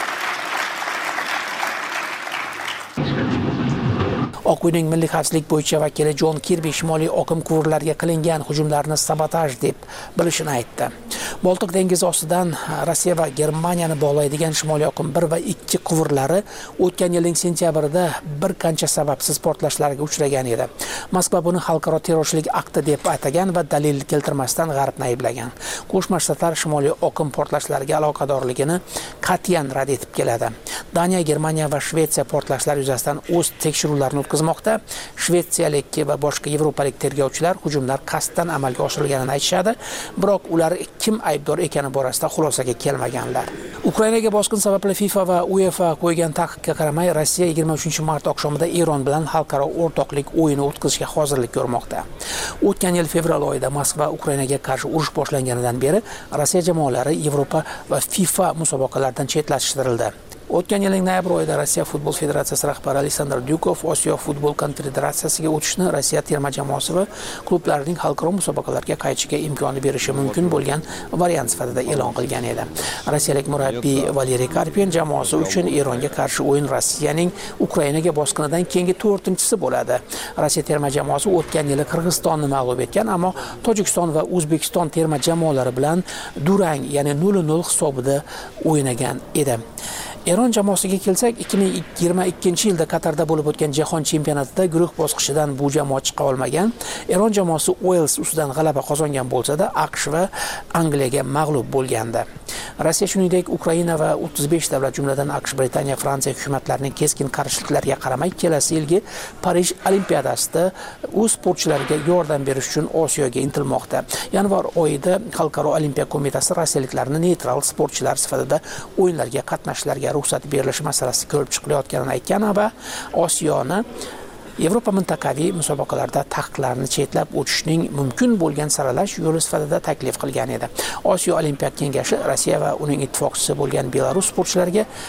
B: Oq uyning milliy xavfsizlik bo'yicha vakili Jon Kirbi Shimoliy oqim quvurlariga qilingan hujumlarni sabotaj deb bilishini aytdi. Boltiq dengizi ostidan Rossiya va Germaniyani bog'laydigan Shimoliy oqim 1 va 2 quvurlari o'tgan yilning sentyabrida bir qancha sababsiz portlashlarga uchragan edi. Moskva buni xalqaro terrorchilik akti deb atagan va dalil keltirmasdan G'arbni ayblagan. Qo'shma Shtatlar Shimoliy oqim portlashlariga aloqadorligini qat'iyan rad etib keladi. Daniya, Germaniya va Shvetsiya portlashlar yuzasidan o'z tekshiruvlarini o'tkazmoqda. Shvetsiyalik va boshqa yevropalik tergovchilar hujumlar qasddan amalga oshirilganini aytishadi, biroq ular kim aybdor ekani borasida xulosaga kelmaganlar. Ukrainaga bosqin sababli FIFA va UEFA qo'ygan taqiqqa qaramay, Rossiya 23-mart oqshomida Eron bilan xalqaro o'rtoqlik o'yini o'tkazishga hozirlik ko'rmoqda. O'tgan yil fevral oyida Moskva Ukrainaga qarshi urush boshlanganidan beri Rossiya jamoalari Yevropa va FIFA musobaqalaridan chetlashtirildi. O'tgan yilning noyabr oyida Rossiya Futbol Federatsiyasi rahbari Aleksandr Dyukov Osiyo Futbol Konfederatsiyasiga o'tishni Rossiya terma jamoasi va klublarining xalqaro musobaqalarga qaytishiga imkon berishi mumkin bo'lgan variant sifatida e'lon qilgan edi. Rossiyalik murabbiy Valeriy Karpin jamoasi uchun Eronga qarshi o'yin Rossiyaning Ukrainaga bosqinidan keyingi 4-chisi bo'ladi. Rossiya terma jamoasi o'tgan yili Qirg'izistonni mag'lub etgan, ammo Tojikiston va O'zbekiston terma jamoalari bilan durang, ya'ni 0-0 hisobida o'ynagan edi. Eron jamoasiga kelsak, 2022-yilda Qatarda bo'lib o'tgan jahon chempionatida guruh bosqichidan bu jamoa chiqa olmagan. Eron jamoasi Wales ustidan g'alaba qozongan bo'lsa-da, AQSh va Angliyaga mag'lub bo'lgandi. Rossiya shuningdek Ukraina va 35 davlat, jumladan AQSh, Britaniya, Fransiya hukumatlarining keskin qarshiliklariga qaramay, kelasi yilgi Parij Olimpiadasida o'z sportchilariga yordam berish uchun Osiyoga intilmoqda. Yanvar oyida Xalqaro olimpiya qo'mitasi rossiyaliklarni neytral sportchilar sifatida o'yinlarga qatnashishlariga ruxsat berilishi masalasi ko'rib chiqilayotganini aytgan va Osiyoni Yevropa mintaqaviy musobaqalarda taqiqlarni chetlab o'tishning mumkin bo'lgan saralash yo'li sifatida taklif qilgan edi. Osiyo Olimpiya kengashi Rossiya va uning ittifoqchisi bo'lgan Belarus sportchilariga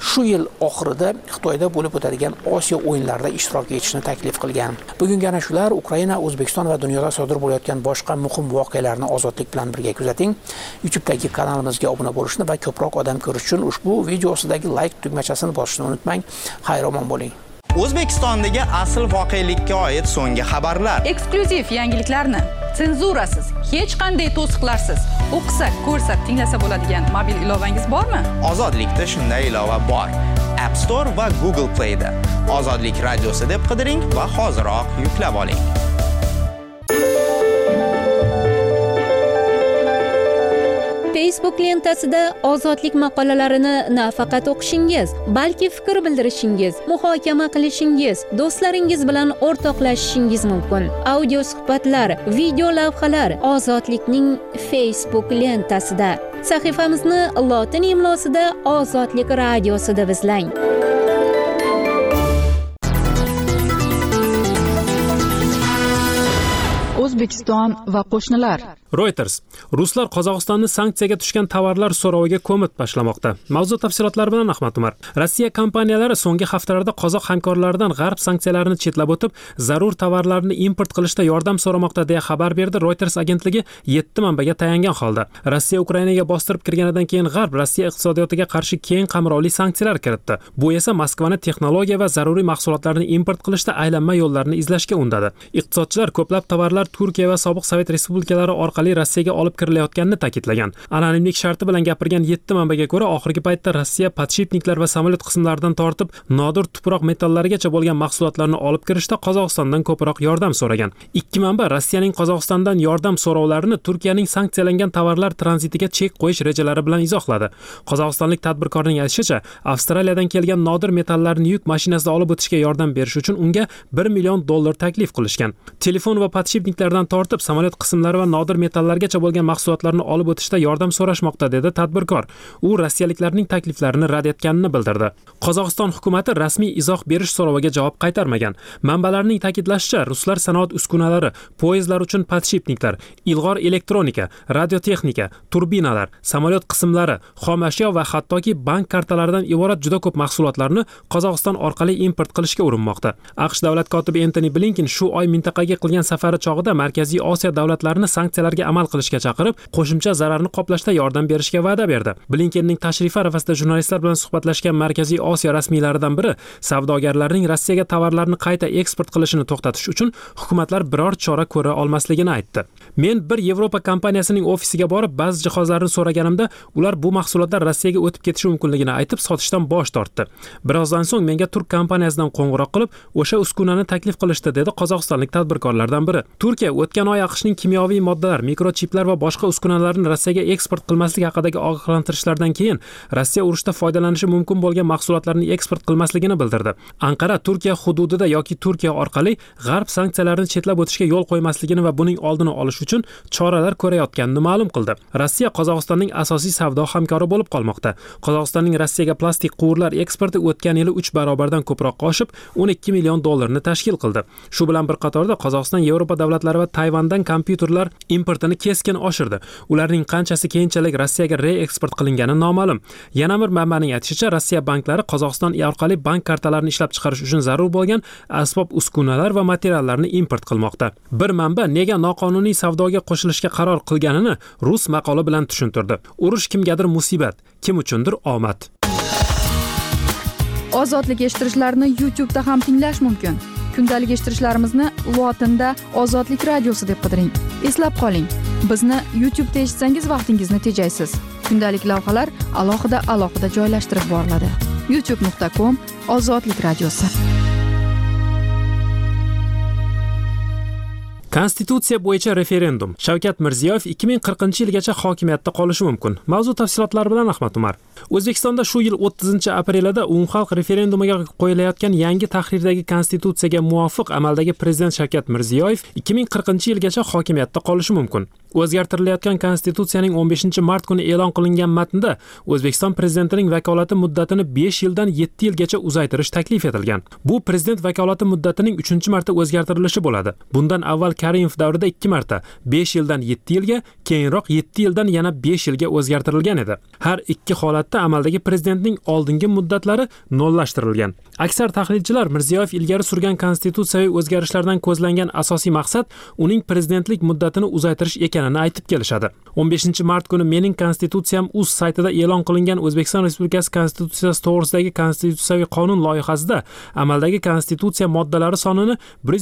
B: shu yil oxirida Xitoyda bo'lib o'tadigan Osiyo o'yinlarida ishtirok etishni taklif qilgan. Bugungi ana shular Ukraina, O'zbekiston va dunyoda sodir bo'layotgan boshqa muhim voqealarni ozodlik bilan birga kuzating. YouTube'dagi kanalimizga obuna bo'lishni va ko'proq odam ko'rish uchun ushbu video ostidagi like tugmachasini bosishni unutmang. Xayr-omon bo'ling.
J: O'zbekistondagi asl voqelikka oid so'nggi xabarlar.
L: Eksklyuziv yangiliklarni senzurasiz, hech qanday to'siqlarsiz o'qisak, ko'rsak, tinglasa bo'ladigan mobil ilovangiz bormi?
J: Ozodlikda shunday ilova bor. App Store va Google Play'da Ozodlik radiosi deb qidiring va hoziroq yuklab oling.
K: Facebook lentasida ozodlik maqolalarini nafaqat o'qishingiz, balki fikr bildirishingiz, muhokama qilishingiz, do'stlaringiz bilan o'rtoqlashishingiz mumkin. Audio suhbatlar, video lavhalar Ozodlikning Facebook lentasida. Sahifamizni lotin imlosida Ozodlik radiosi deb izlang.
C: O'zbekiston va qo'shnilar.
A: Reuters: Ruslar Qozog'istonni sanksiyaga tushgan tovarlar so'roviga ko'mib tashlamoqda. Mavzu tafsilotlari bilan Ahmad Umar. Rossiya kompaniyalari so'nggi haftalarda qozoq hamkorlaridan g'arb sanksiyalarini chetlab o'tib, zarur tovarlarni import qilishda yordam so'ramoqda deya xabar berdi Reuters agentligi 7 manbaga tayangan holda. Rossiya Ukrainaga bostirib kirganidan keyin g'arb Rossiya iqtisodiyotiga qarshi keng qamrovli sanksiyalar kiritdi. Bu esa Moskvani texnologiya va zaruriy mahsulotlarni import qilishda aylanma yo'llarni izlashga undadi. Iqtisodchilar ko'plab tovarlar Turkiya va sobiq Sovet respublikalari orqali Rossiyaga olib kirilayotganini ta'kidlagan. Anonimlik sharti bilan gapirgan 7 manbaga ko'ra, oxirgi paytda Rossiya podshipniklar va samolyot qismlaridan tortib nodir tuproq metallarigacha bo'lgan mahsulotlarni olib kirishda Qozog'istondan ko'proq yordam so'ragan. Ikki manba Rossiyaning Qozog'istondan yordam so'rovlarini Turkiyaning sanksiyalangan tovarlar tranzitiga chek qo'yish rejalari bilan izohladi. Qozog'istonlik tadbirkorning aytishicha, Avstraliyadan kelgan nodir metallarni yuk mashinasida olib o'tishga yordam berish uchun unga $1 million taklif qilishgan. Telefon va podshipniklardan tortib samolyot qismlari va nodir metallargacha bo'lgan mahsulotlarni olib o'tishda yordam so'rashmoqda, dedi tadbirkor. U rossiyaliklarning takliflarini rad etganini bildirdi. Qozog'iston hukumati rasmiy izoh berish so'roviga javob qaytarmagan. Manbalarning ta'kidlashicha, ruslar sanoat uskunalari, poyezdlar uchun podshipniklar, ilg'or elektronika, radiotexnika, turbinalar, samolyot qismlari, xom ashyo va hattoki bank kartalaridan iborat juda ko'p mahsulotlarni Qozog'iston orqali import qilishga urinmoqda. AQSh davlat kotibi Antony Blinken shu oy mintaqaga qilgan safari chog'ida Markaziy Osiyo davlatlarini sanksiyalarga amal qilishga chaqirib, qo'shimcha zararni qoplashda yordam berishga va'da berdi. Blinkenning tashrifi arafasida jurnalistlar bilan suhbatlashgan Markaziy Osiyo rasmiylaridan biri savdogarlarning Rossiyaga tovarlarni qayta eksport qilishini to'xtatish uchun hukumatlar biror chora ko'ra olmasligini aytdi. Men bir Yevropa kompaniyasining ofisiga borib, ba'zi jihozlarni so'raganimda, ular bu mahsulotlar Rossiyaga o'tib ketishi mumkinligini aytib, sotishdan bosh tortdi. Birozdan so'ng menga turk kompaniyasidan qo'ng'iroq qilib, o'sha uskunani taklif qilishdi, dedi qozog'istonlik tadbirkorlardan biri. Turkiya o'tgan oy AQShning kimyoviy moddalar, mikrochiplar va boshqa uskunalarni Rossiyaga eksport qilmaslik haqidagi ogohlantirishlardan keyin Rossiya urushda foydalanishi mumkin bo'lgan mahsulotlarni eksport qilmasligini bildirdi. Anqara Turkiya hududida yoki Turkiya orqali g'arb sanksiyalarini chetlab o'tishga yo'l qo'ymasligini va buning oldini olish uchun choralar ko'rayotganini ma'lum qildi. Rossiya Qozog'istonning asosiy savdo hamkori bo'lib qolmoqda. Qozog'istonning Rossiyaga plastik quvurlar eksporti o'tgan yili 3 barobardan ko'proq oshib, $12 million tashkil qildi. Shu bilan bir qatorda Qozog'iston Yevropa davlatlari va Tayvandan kompyuterlar importini keskin oshirdi. Ularning qanchasi keyinchalik Rossiyaga reeksport qilingani noma'lum. Yana bir manbaning aytishicha, Rossiya banklari Qozog'iston orqali bank kartalarini ishlab chiqarish uchun zarur bo'lgan asbob uskunalar va materiallarni import qilmoqda. Bir manba nega noqonuniy savdoga qo'shilishga qaror qilganini rus maqoli bilan tushuntirdi. Urush kimgadir musibat, kim uchundir omad.
C: Ozodlik eshittirishlarni YouTube'da ham tinglash mumkin. Kundalik eshittirishlarimizni lotinda Ozodlik radiosi deb qidiring. Eslab qoling, bizni YouTube'da eshitsangiz vaqtingizni tejaysiz. Kundalik lavhalar alohida joylashtirib boriladi. youtube.com/Ozodlik radiosi.
A: Konstitutsiya bo'yicha referendum. Shavkat Mirziyoyev 2040-yilgacha hokimiyatda qolishi mumkin. Mavzu tafsilotlari bilan Ahmad Umar. O'zbekistonda shu yil 30-aprelida umumxalq referendumiga qo'yilayotgan yangi tahrirdagi konstitutsiyaga muvofiq amaldagi prezident Shavkat Mirziyoyev 2040-yilgacha hokimiyatda qolishi mumkin. O'zgartirilayotgan konstitutsiyaning 15-mart kuni e'lon qilingan matnda O'zbekiston prezidentining vakolati muddatini 5 yildan 7 yilgacha uzaytirish taklif etilgan. Bu prezident vakolati muddatining 3-marta o'zgartirilishi bo'ladi. Bundan avval Karimov davrida 2 marta 5 yildan 7 yilga, keyinroq 7 yildan yana 5 yilga o'zgartirilgan edi. Har ikki holatda amaldagi prezidentning oldingi muddatlari nollashtirilgan. Aksar tahlilchilar Mirziyoyev ilgari surgan konstitutsiyaviy o'zgarishlardan ko'zlangan asosiy maqsad uning prezidentlik muddatini uzaytirish ekanini aytib kelishadi. 15-mart kuni Mening konstitutsiyam uz saytida e'lon qilingan O'zbekiston Respublikasi konstitutsiyasi to'g'risidagi konstitutsiyaviy qonun loyihasida amaldagi konstitutsiya moddalari sonini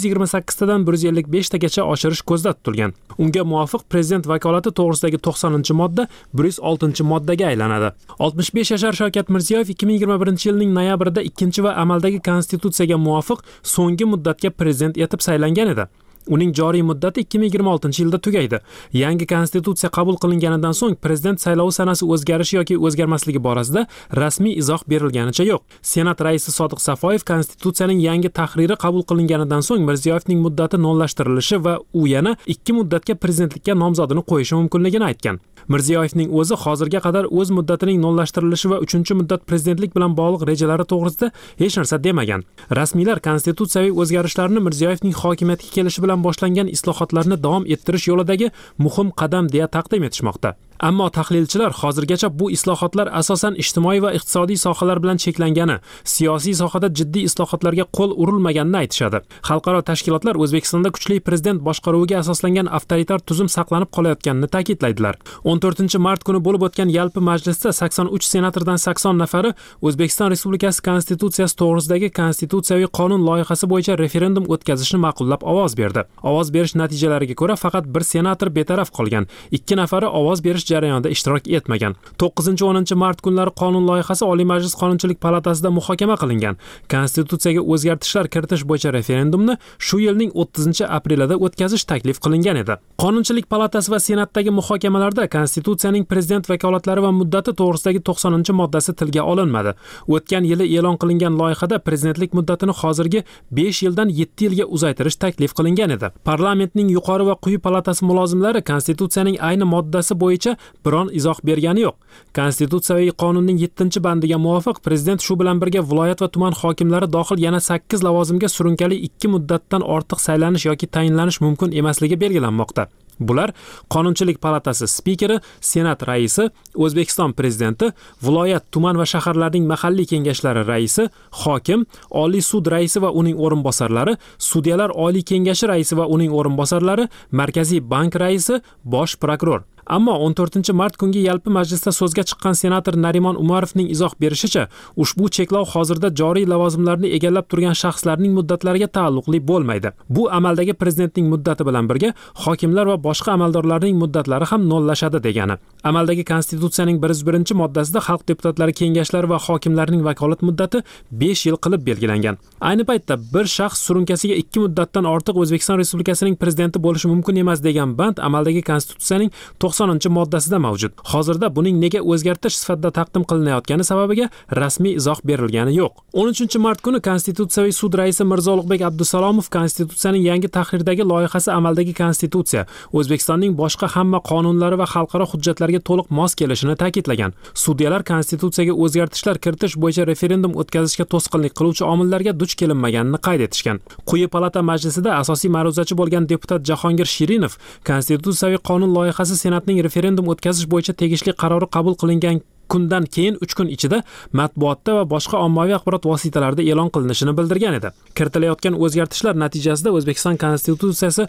A: 128 tadan 155 tagacha oshirish ko'zda tutilgan. Unga muvofiq prezident vakolati to'g'risidagi 90-modda 106-moddaga aylanadi. 65 yashar Shavkat Mirziyoyev 2021-yilning noyabrida 2 va amaldagi konstitutsiyaga muvofiq so'nggi muddatga prezident etib saylangan edi. Uning joriy muddati 2026-yilda tugaydi. Yangi konstitutsiya qabul qilinganidan so'ng prezident saylovi sanasi o'zgarishi yoki o'zgarmasligi borasida rasmiy izoh berilganicha yo'q. Senat raisi Sodiq Safoyev konstitutsiyaning yangi tahriri qabul qilinganidan so'ng Mirziyoyevning muddati nollashtirilishi va u yana 2 muddatga prezidentlikka nomzodini qo'yishi mumkinligini aytgan. Mirziyoyevning o'zi hozirga qadar o'z muddatining nollashtirilishi va 3-muddat prezidentlik bilan bog'liq rejalari to'g'risida hech narsa demagan. Rasmiylar konstitutsiyaviy o'zgarishlarni Mirziyoyevning hokimiyatga kelishi bilan boshlangan islohotlarni davom ettirish yo'lidagi muhim qadam deya taqdim etishmoqda. Ammo tahlilchilar hozirgacha bu islohotlar asosan ijtimoiy va iqtisodiy sohalar bilan cheklangani, siyosiy sohada jiddiy islohotlarga qo'l urilmaganini aytishadi. Xalqaro tashkilotlar O'zbekistonda kuchli prezident boshqaruviga asoslangan avtoritar tuzum saqlanib qolayotganini ta'kidlaydilar. 14-mart kuni bo'lib o'tgan yalpi majlisda 83 senatordan 80 nafari O'zbekiston Respublikasi konstitutsiyasi to'g'risidagi konstitutsiyaviy qonun loyihasi bo'yicha referendum o'tkazishni ma'qullab ovoz berdi. Ovoz berish natijalariga ko'ra faqat bir senator betaraf qolgan, 2 nafari ovoz berish jarayonida ishtirok etmagan. 9-10 mart kunlari qonun loyihasi Oliy Majlis Qonunchilik palatasida muhokama qilingan. Konstitutsiyaga o'zgartishlar kiritish bo'yicha referendumni shu yilning 30-aprelida o'tkazish taklif qilingan edi. Qonunchilik palatasi va Senatdagi muhokamalarda konstitutsiyaning prezident vakolatlari va muddati to'g'risidagi 90-moddasi tilga olinmadi. O'tgan yili e'lon qilingan loyihada prezidentlik muddatini hozirgi 5 yildan 7 yilga uzaytirish taklif qilingan edi. Parlamentning yuqori va quyi palatasi mulozimlari konstitutsiyaning ayni moddasi bo'yicha biron izoh bergani yo'q. Konstitutsiyaviy qonunning 7-bandiga muvofiq prezident shu bilan birga viloyat va tuman hokimlari dohil yana 8 lavozimga surunkali 2 muddatdan ortiq saylanish yoki tayinlanish mumkin emasligi belgilanmoqda. Bular Qonunchilik palatasi spikeri, Senat raisi, O'zbekiston prezidenti, viloyat, tuman va shaharlarning mahalliy kengashlari raisi, hokim, Oliy sud raisi va uning o'rinbosarlari, sudyalar oliy kengashi raisi va uning o'rinbosarlari, Markaziy bank raisi, bosh prokuror. Ammo 14-mart kungi yalpi majlisda so'zga chiqqan senator Narimon Umarovning izoh berishicha, ushbu cheklov hozirda joriy lavozimlarni egallab turgan shaxslarning muddatlariga taalluqli bo'lmaydi. Bu amaldagi prezidentning muddati bilan birga hokimlar va boshqa amaldorlarning muddatlari ham nollashadi degani. Amaldagi konstitutsiyaning 101-moddasida xalq deputatlari kengashlari va hokimlarning vakolat muddati 5 yil qilib belgilangan. Ayni paytda bir shaxs surunkasiga 2 muddatdan ortiq O'zbekiston Respublikasining prezidenti bo'lishi mumkin emas degan band amaldagi konstitutsiyaning 90-moddasida mavjud. Hozirda buning nega o'zgartirish sifatida taqdim qilinayotgani sababiga rasmiy izoh berilgani yo'q. 13-mart kuni Konstitutsiyaviy sud raisi Mirzo Ulug'bek Abdusalomov konstitutsiyaning yangi tahrirdagi loyihasi amaldagi konstitutsiya O'zbekistonning boshqa hamma qonunlari va xalqaro hujjatlarga to'liq mos kelishini ta'kidlagan. Sudyalar konstitutsiyaga o'zgartishlar kiritish bo'yicha referendum o'tkazishga to'sqinlik qiluvchi omillarga duch kelinmaganini qayd etishgan. Quyi palata majlisida asosiy ma'ruzachi bo'lgan deputat Jahongir Shirinov konstitutsiyaviy qonun loyihasi Senatning referendum o'tkazish bo'yicha tegishli qarori qabul qilingan kundan keyin 3 kun ichida matbuotda va boshqa ommaviy axborot vositalarida e'lon qilinishini bildirgan edi. Kiritilayotgan o'zgartishlar natijasida O'zbekiston konstitutsiyasi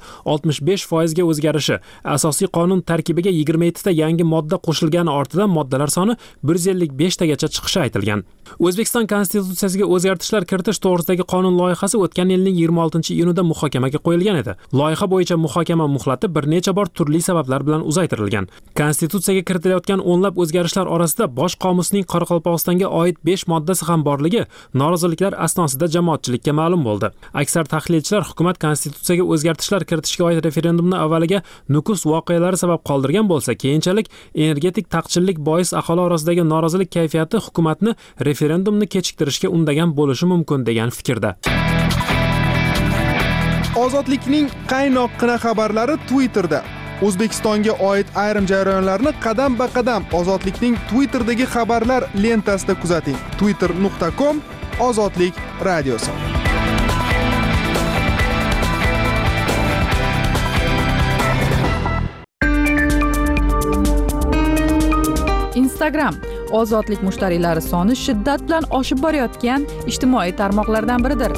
A: 65% ga o'zgarishi, asosiy qonun tarkibiga 27 ta yangi modda qo'shilgani ortidan moddalar soni 155 tagacha chiqishi aytilgan. O'zbekiston konstitutsiyasiga o'zgartishlar kiritish to'g'risidagi qonun loyihasi o'tgan yilning 26-iyunida muhokamaga qo'yilgan edi. Loyiha bo'yicha muhokama muhlati bir necha bor turli sabablar bilan uzaytirilgan. Konstitutsiyaga kiritilayotgan o'nlab o'zgarishlar orasida Bosh qomusning Qoraqalpog'istonga oid 5 moddasi ham borligi noroziliklar asnosida jamoatchilikka ma'lum bo'ldi. Aksar tahlilchilar hukumat konstitutsiyaga o'zgartishlar kiritishga oid referendumni avvaliga Nukus voqealari sabab qoldirgan bo'lsa, keyinchalik energetik taqchillik bois aholi orasidagi norozilik kayfiyati hukumatni referendumni kechiktirishga undagan bo'lishi mumkin degan fikrda.
M: Ozodlikning qaynoqqina xabarlari Twitterda. O'zbekistonga oid ayrim jarayonlarni qadam-ba-qadam Ozodlikning Twitterdagi xabarlar lentasida kuzating. twitter.com/ozodlik radiosi.
C: Instagram ozodlik mushtariylari soni shiddat bilan oshib borayotgan ijtimoiy tarmoqlardan biridir.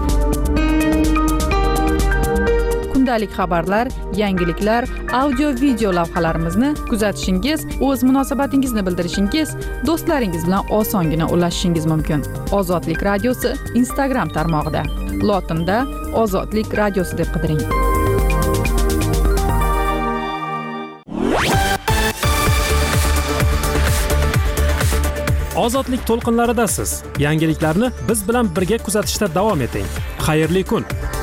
C: Kundalik xabarlar, yangiliklar, audio video lavhalarimizni kuzatishingiz, o'z munosabatingizni bildirishingiz, do'stlaringiz bilan osongina ulashishingiz mumkin. Ozodlik radiosi Instagram tarmog'ida. Lotinda Ozodlik radiosi deb qidiring.
A: Ozodlik to'lqinlaridasiz. Yangiliklarni biz bilan birga kuzatishda davom eting. Xayrli kun.